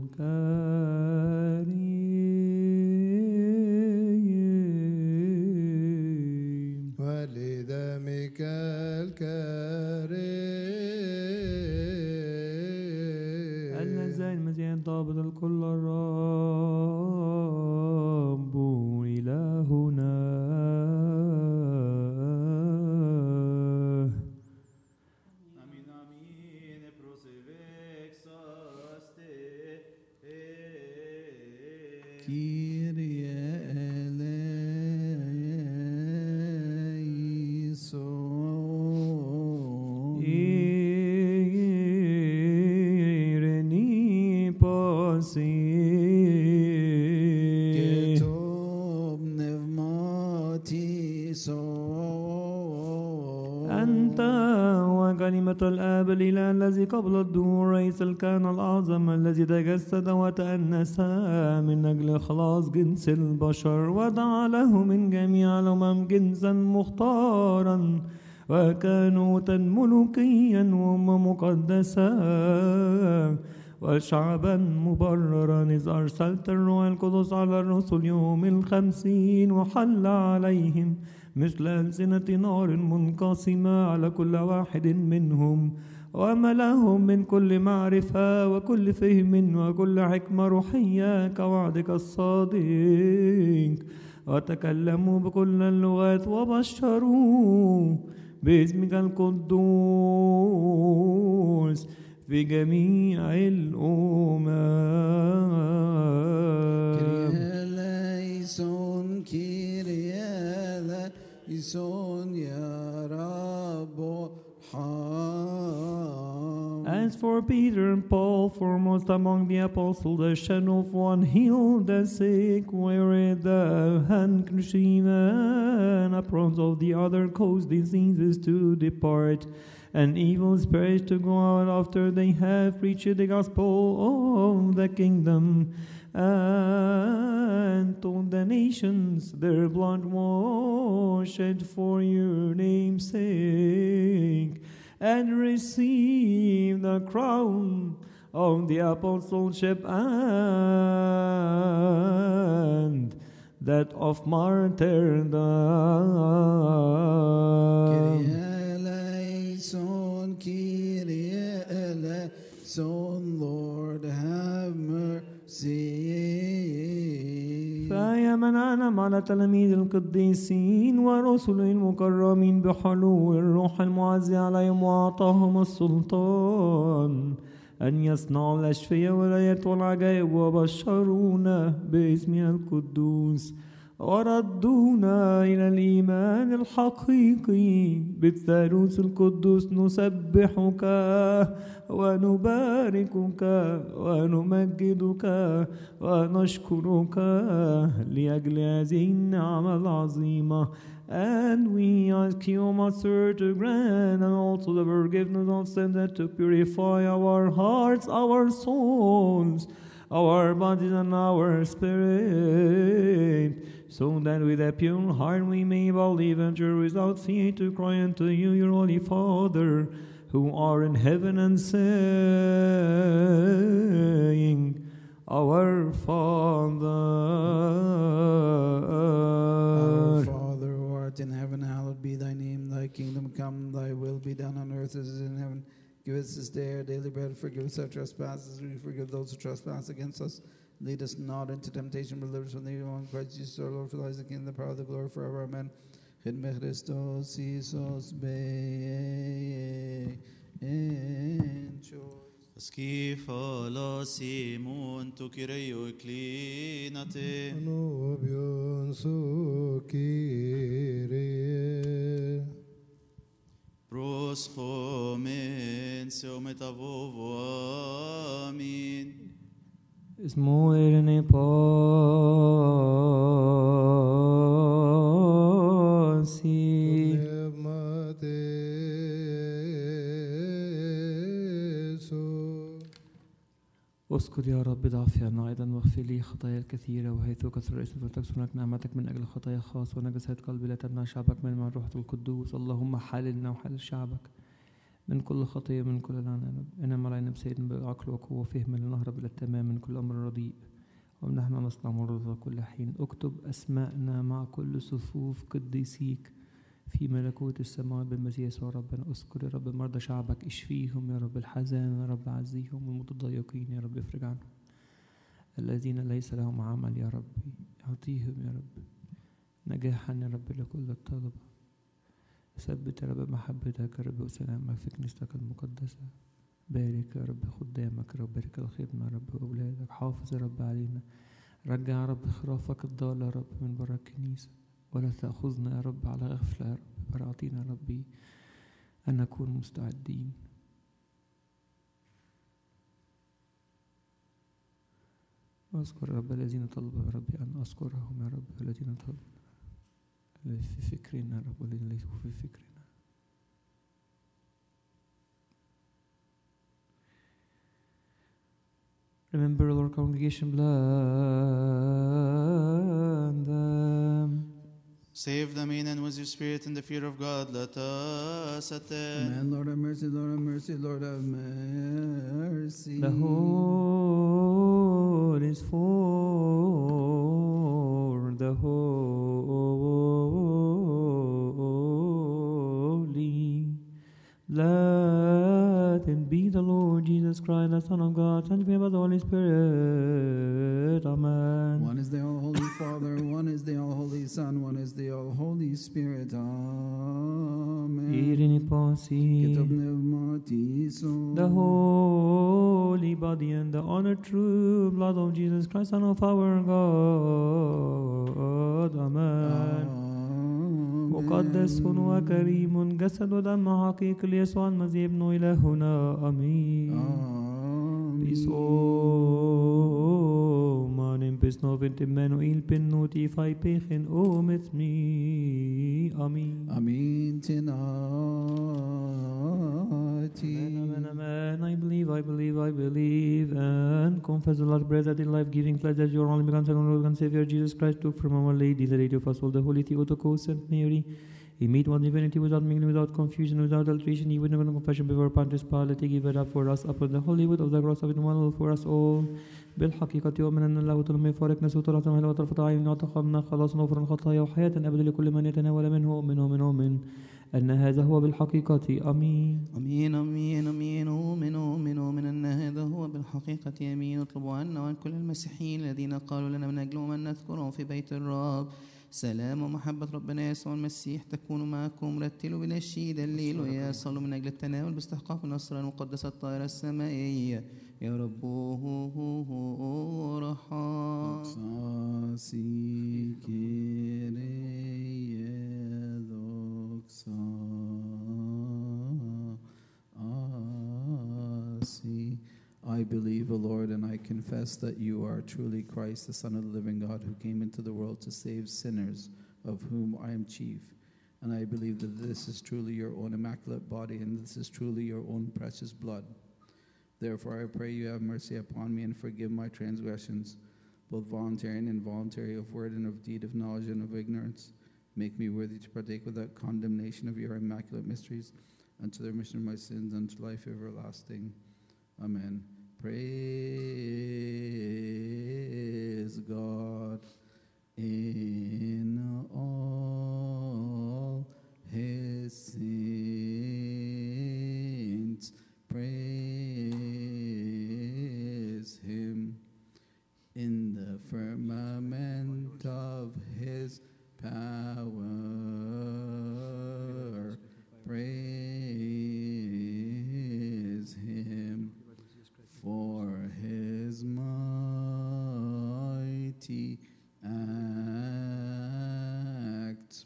Speaker 7: الكريم
Speaker 3: ولدمك الكريم
Speaker 7: النزاع المزيان ضابط الكل الرب إلهنا.
Speaker 6: Amin, amin, prosevexaste.
Speaker 2: Kyrie eleison.
Speaker 7: Ireni Pasi.
Speaker 2: Ketom nevma tiso.
Speaker 7: أنت وكلمة الآب الإله الذي قبل الدهور، رئيس الكهنة الأعظم الذي تجسد وتأنس من أجل خلاص جنس البشر، ودعا له من جميع الأمم جنسا مختارا وكانوتا ملوكيا ومقدسا وشعبا مبررا، إذ أرسلت الروح القدس على الرسل يوم 50 وحل عليهم مثل ألسنة نار منقسمة على كل واحد منهم، وملأهم من كل معرفة وكل فهم وكل حكمة روحية كوعدك الصادق، وتكلموا بكل اللغات وبشروا باسمك القدوس في جميع الأمم.
Speaker 2: Kyrie eleison ya Rabbo Ham.
Speaker 7: As for Peter and Paul, foremost among the apostles, the shadow of one healed the sick, whereas the handkerchief and aprons of the other caused diseases to depart, and evil spirits to go out after they have preached the gospel of the kingdom, and told the nations their blood was shed for your name's sake, and receive the crown of the apostleship and that of martyrdom.
Speaker 2: Kyrie eleison, Lord have mercy.
Speaker 7: فيا من أنعم على تلاميذ القديسين ورسل المكرمين بحلول الروح المعزي عليهم، وأعطاهم السلطان أن يصنعوا الأشفياء والآيات والعجائب، وبشرونا باسمها القدوس، وردونا إلى الإيمان الحقيقي بالثالوث القدوس. نسبحك ونباركك ونمجدك ونشكرك لأجل هذه النعمة العظيمة. And we ask you, Master, to grant and also the forgiveness of sins, and to purify our hearts, our souls, our bodies, and our spirit, so that with a pure heart we may believe and true without fear to cry unto you, your Holy Father, who are in heaven, and saying, Our Father.
Speaker 2: Our Father who art in heaven, hallowed be thy name. Thy kingdom come, thy will be done on earth as it is in heaven. Give us this day our daily bread. Forgive us our trespasses. We forgive those who trespass against us. Lead us not into temptation, but deliver us from the evil one. Christ Jesus our Lord, for thine is the kingdom, the power, the glory forever. Amen. Chidme Christos Isos Benchos.
Speaker 6: Skifala Simon tu Kyrio Eklinate.
Speaker 3: Anobion su Kyrie.
Speaker 6: Proschomen seometavovo. Amin.
Speaker 7: Smuirne posi. اذكر يا رب ضعفي أنا أيضا، واغفر لي خطايا الكثيرة، وحيث كثر اسمك وتكثر نعمتك من أجل خطايا خاص ونجسات قلبي لا تمنع شعبك من الروح القدوس. اللهم حللنا وحلل شعبك من كل خطية من كل لعنة. انما علينا بسيد بعقل وقوة وفهم لنهرب إلى التمام من كل أمر رديء، ومنحنا نصنع مرضى كل حين. اكتب أسماءنا مع كل صفوف قديسيك في ملكوت السماوات بالمسيح يسوع ربنا. اذكر يا رب مرضى شعبك، اشفيهم يا رب، الحزان يا رب عزيهم، والمتضايقين يا رب افرج عنهم، الذين ليس لهم عمل يا رب اعطيهم يا رب نجاحا يا رب لكل الطلبة. ثبت يا رب محبتك يا رب وسلامك في كنيستك المقدسة. بارك يا رب خدامك يا رب، بارك الخدمة يا رب وأولادك. حافظ يا رب علينا، رجع يا رب خرافك الضالة يا رب من برا الكنيسة، ولا تأخذنا يا رب على غفلة يا رب، بل أعطينا يا ربي أن نكون مستعدين. أذكر يا رب الذين طلبوا يا ربي أن أذكرهم يا رب، الذين طلبوا في فكرنا يا رب والذين ليسوا في فكرنا. Remember our congregation, bless them.
Speaker 6: Save them in and with your spirit in the fear of God. Let us attend.
Speaker 2: Amen. Lord have mercy, Lord have mercy, Lord have mercy.
Speaker 7: The whole is for the holy. Let it be the Lord Jesus Christ, the Son of God, sanctified by the Holy Spirit. Amen.
Speaker 2: One is the All-Holy Father, one is the All-Holy Son, one is the All-Holy Spirit. Amen.
Speaker 7: Irini Pasi.
Speaker 2: Kitab Pneumatiso.
Speaker 7: The holy body and the honored true blood of Jesus Christ, Son of our God. Amen. مقدس وكريم، جسد ودم حقيقي ليسوع المسيح ابن إلهنا. آمين. Mannen besnoven Emmanuel penoti fai pechen o med me. Amen.
Speaker 2: Amen. Tonight.
Speaker 7: Amen, amen. I believe, and confess the Lord bread that in life-giving flesh that your only begotten Son, Lord and Savior Jesus Christ, took from our Lady, the Lady of us all, the Holy Theotokos, Saint Mary. He meet one divinity without mingling, without confusion, without alteration. He would never confession before Pontius Pilate. He gave it up for us upon the holy wood of the cross of one for us all. بالحقيقة يؤمن أن الله تعالى يفارق نسوة رحمة الله وطرفة عين وتقمنا خلاص غفر الخطايا وحياة أبدا لكل من يتناول منه من أن هذا هو بالحقيقة. آمين.
Speaker 5: أمين أمين أمين أؤمن أن هذا هو بالحقيقة. أمين. اطلبوا عنا وعن كل المسيحيين الذين قالوا لنا من أجلهم أن نذكرهم في بيت الرب. سلام ومحبة ربنا يسوع المسيح تكون معكم. رتلوا بنشيد الليل ويا صلوا من أجل التناول باستحقاق النصر المقدسة الطائرة السمائية. يا رب رحم.
Speaker 2: Doxasi Kyrie doxasi. I believe, O Lord, and I confess that you are truly Christ, the Son of the living God, who came into the world to save sinners, of whom I am chief. And I believe that this is truly your own immaculate body, and this is truly your own precious blood. Therefore, I pray you have mercy upon me and forgive my transgressions, both voluntary and involuntary, of word and of deed, of knowledge and of ignorance. Make me worthy to partake without condemnation of your immaculate mysteries, unto the remission of my sins, unto life everlasting. Amen. Praise God in all his saints. Praise him in the firmament of his power. Praise him for his mighty acts.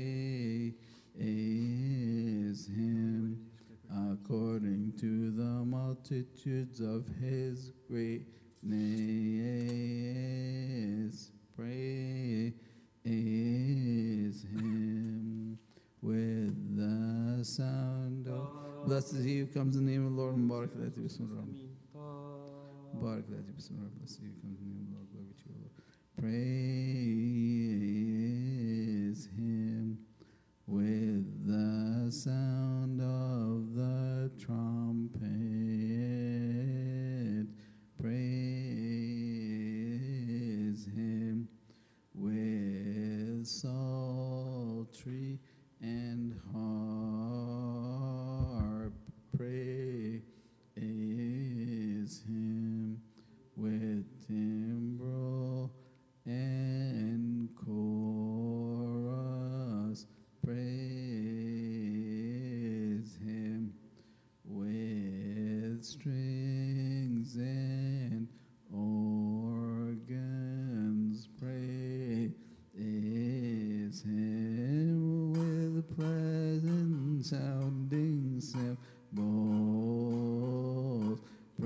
Speaker 2: Praise him according to the multitudes of his greatness. Praise him with the sound of blessed is he who comes in the name of the Lord. Mubarak lati bismillah. Mubarak lati bismillah. Blessed is he who comes in the name of the Lord. Glory to you, Lord. Praise him with the sound of the trumpet. Praise him with psaltery and harp. Praise him with timbrel and chorus. Praise him with strings and organs. Praise him with pleasant sounding cymbals.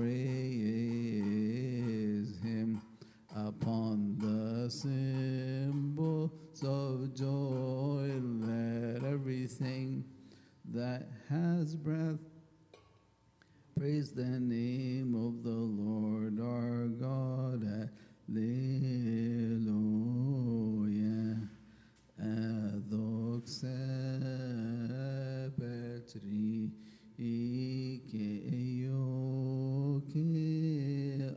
Speaker 2: Praise him upon the cymbals of joy. Let everything that has breath praise the name of the Lord our God. Alleluia. Adoxe Petri Ike Eyoke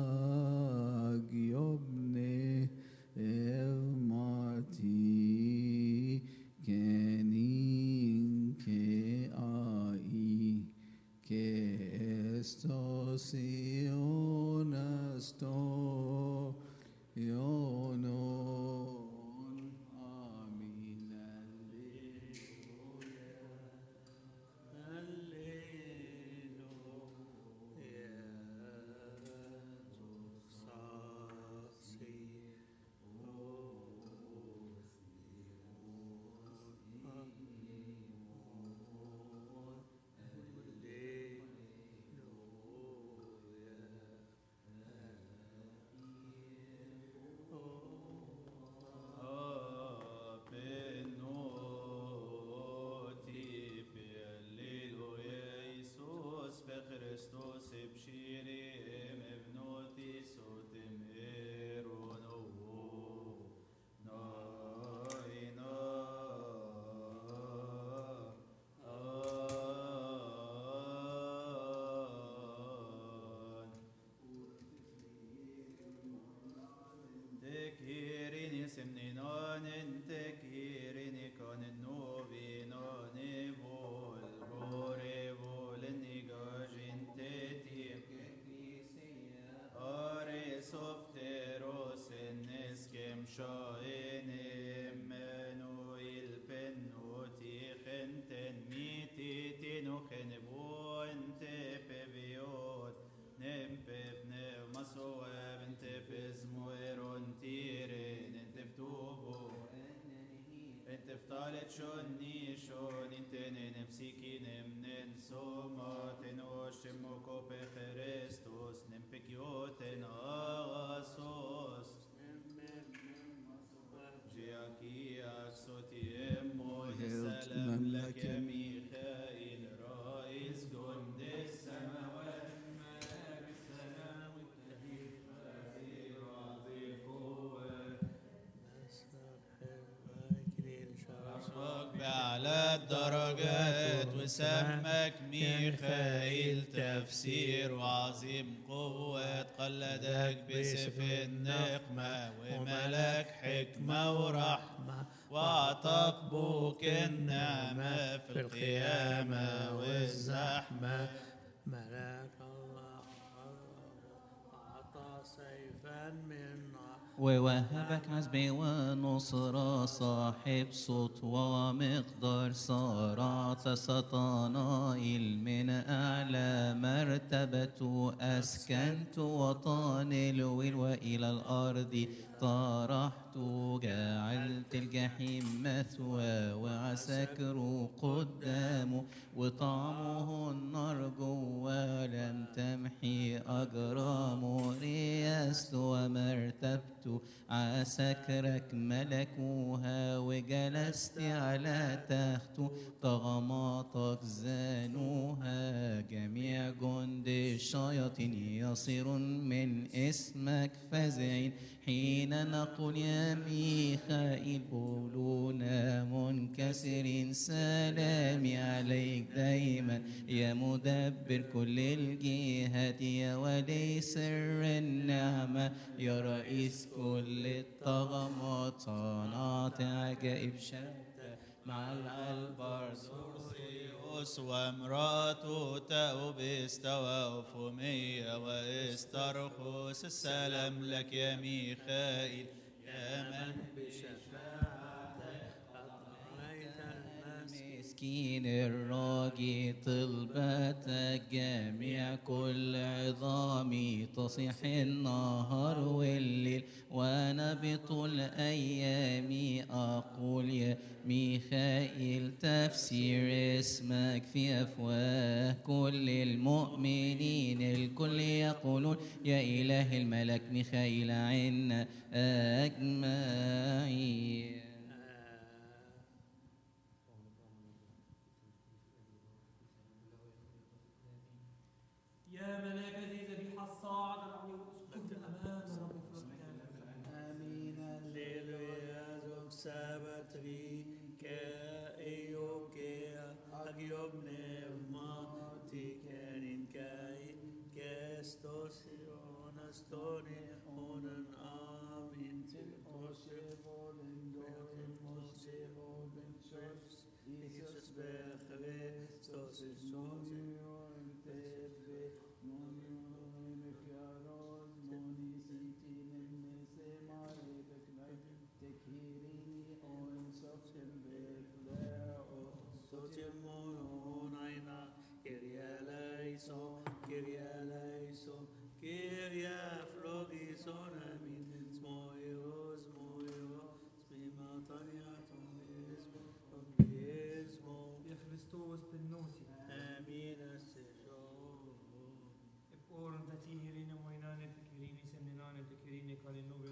Speaker 2: Agiobne Evmati Kenin Ke Ai Ke Estosiona Sto Yonon. Amen.
Speaker 6: شوني شوني تنين مسيكين من سوماتن وشموكو بخريستوس نمبكيوتن آغاسوس جياكياك صوتي امو السلام لك يا ميخائيل رئيس جند السماوات ملاك السلام والتهيئ خير وعظيم قوة أصفق بأعلى الدرجات وسمك ميخائيل تفسير وعظيم قوة قلدك بسيف النقمة وملك حكمة ورحمة وأعطاك بوك النعمة في القيامة والزحمة
Speaker 4: ملاك الله أعطى سيفا من نار
Speaker 5: ووهبك عزبي ونصرة صاحب صوت ومقدار صارت سطانائل من أعلى مرتبة أسكنت وطن الويل وإلى الأرض طرحت جعلت الجحيم مثوى وعسكر قدامه وطعمه النار جوا لم تمحي أجرامه ريست ومرتبت عسكرك ملكوها وجلست على تخت طغماتك زانوها جميع جند الشياطين يصير من اسمك فزعين حين نقول يا ميخائيل قولونا منكسرين سلامي عليك دايما يا مدبر كل الجهات يا ولي سر النعمة يا رئيس كل الطغمات صنعت عجائب شتى مع البرزوسيوس وامراته تأوبس وفومية واسترخوس السلام لك يا ميخائيل يا من بشفاعتك أطعيت المسكين الراجي طلبتك جميع كل عظامي تصيح النهار والليل وأنا بطول أيامي أقول يا ميخائيل تفسير اسمك في أفواه كل المؤمنين الكل يقولون يا إله الملك ميخائيل عنا أجمعين.
Speaker 1: يا ملاك ذي ذبيحة الصاعد اسكن أمام رب
Speaker 4: آمين هللويا زوج سابتري كأيوكيا أجيوب نفماتي كارين كاي كاستوسيون استوني هونن آمين تلتوسيبولن دورن موسيبولن شوفس إيسوس بخريستوس الشوزيون تبي نونيون مفياروز نوني سيتين النسيماري بكناي تكيريني أون سوفسن بكلاو سوتيمون عينا كيريا لايسو كيريا لايسو كيريا فلوغيسون أمين سمويروز مويروز بما طريعتم بإسمو
Speaker 1: يا خريستوس بالنوسي
Speaker 4: آمين السجود
Speaker 1: Ipor da tihirin moinane fikirini seminane tekirini kalinove